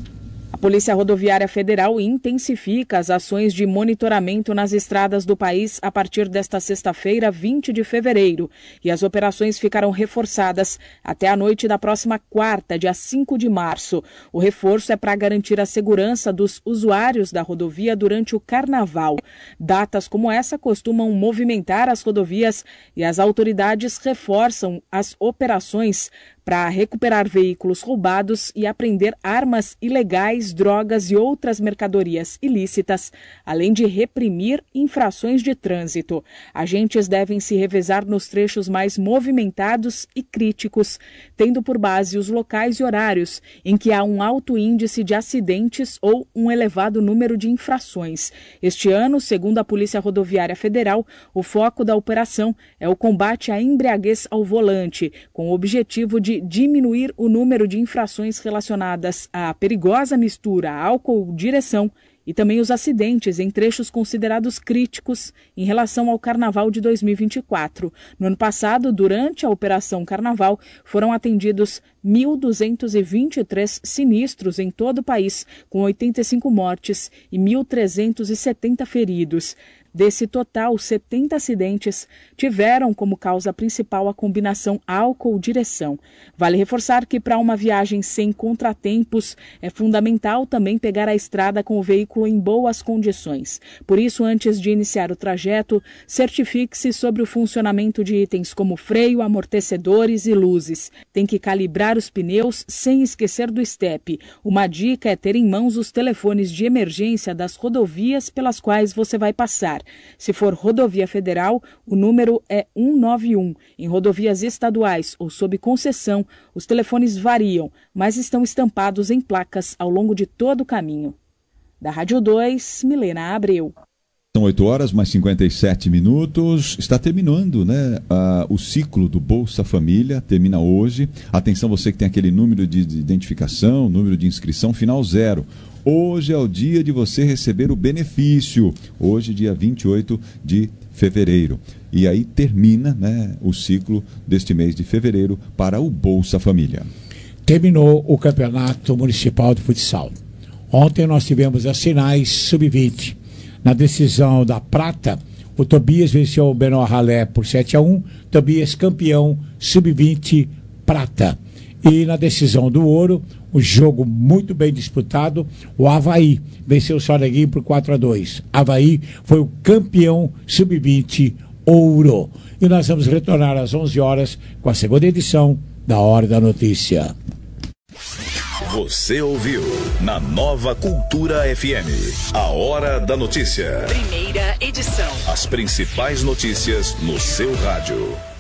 Speaker 16: A Polícia Rodoviária Federal intensifica as ações de monitoramento nas estradas do país a partir desta sexta-feira, vinte de fevereiro, e as operações ficarão reforçadas até a noite da próxima quarta, dia cinco de março. O reforço é para garantir a segurança dos usuários da rodovia durante o Carnaval. Datas como essa costumam movimentar as rodovias e as autoridades reforçam as operações para recuperar veículos roubados e apreender armas ilegais, drogas e outras mercadorias ilícitas, além de reprimir infrações de trânsito. Agentes devem se revezar nos trechos mais movimentados e críticos, tendo por base os locais e horários em que há um alto índice de acidentes ou um elevado número de infrações. Este ano, segundo a Polícia Rodoviária Federal, o foco da operação é o combate à embriaguez ao volante, com o objetivo de diminuir o número de infrações relacionadas à perigosa mistura álcool-direção e também os acidentes em trechos considerados críticos em relação ao Carnaval de dois mil e vinte e quatro. No ano passado, durante a Operação Carnaval, foram atendidos mil duzentos e vinte e três sinistros em todo o país, com oitenta e cinco mortes e mil trezentos e setenta feridos. Desse total, setenta acidentes tiveram como causa principal a combinação álcool-direção. Vale reforçar que para uma viagem sem contratempos é fundamental também pegar a estrada com o veículo em boas condições. Por isso, antes de iniciar o trajeto, certifique-se sobre o funcionamento de itens como freio, amortecedores e luzes. Tem que calibrar os pneus sem esquecer do estepe. Uma dica é ter em mãos os telefones de emergência das rodovias pelas quais você vai passar. Se for rodovia federal, o número é cento e noventa e um. Em rodovias estaduais ou sob concessão, os telefones variam, mas estão estampados em placas ao longo de todo o caminho. Da Rádio dois, Milena Abreu.
Speaker 9: São oito horas, mais cinquenta e sete minutos. Está terminando, né, uh, o ciclo do Bolsa Família, termina hoje. Atenção, você que tem aquele número de identificação, número de inscrição, final zero. Hoje é o dia de você receber o benefício. Hoje, dia vinte e oito de fevereiro. E aí termina, né, o ciclo deste mês de fevereiro para o Bolsa Família.
Speaker 4: Terminou o Campeonato Municipal de Futsal. Ontem nós tivemos as finais sub vinte. Na decisão da prata, o Tobias venceu o Benoit Ralé por sete a um. Tobias campeão sub vinte prata. E na decisão do ouro, um jogo muito bem disputado, o Avaí venceu o Soneguinho por quatro a dois. Avaí foi o campeão sub vinte Ouro. E nós vamos retornar às onze horas com a segunda edição da Hora da Notícia.
Speaker 1: Você ouviu na Nova Cultura F M, a Hora da Notícia.
Speaker 11: Primeira edição.
Speaker 1: As principais notícias no seu rádio.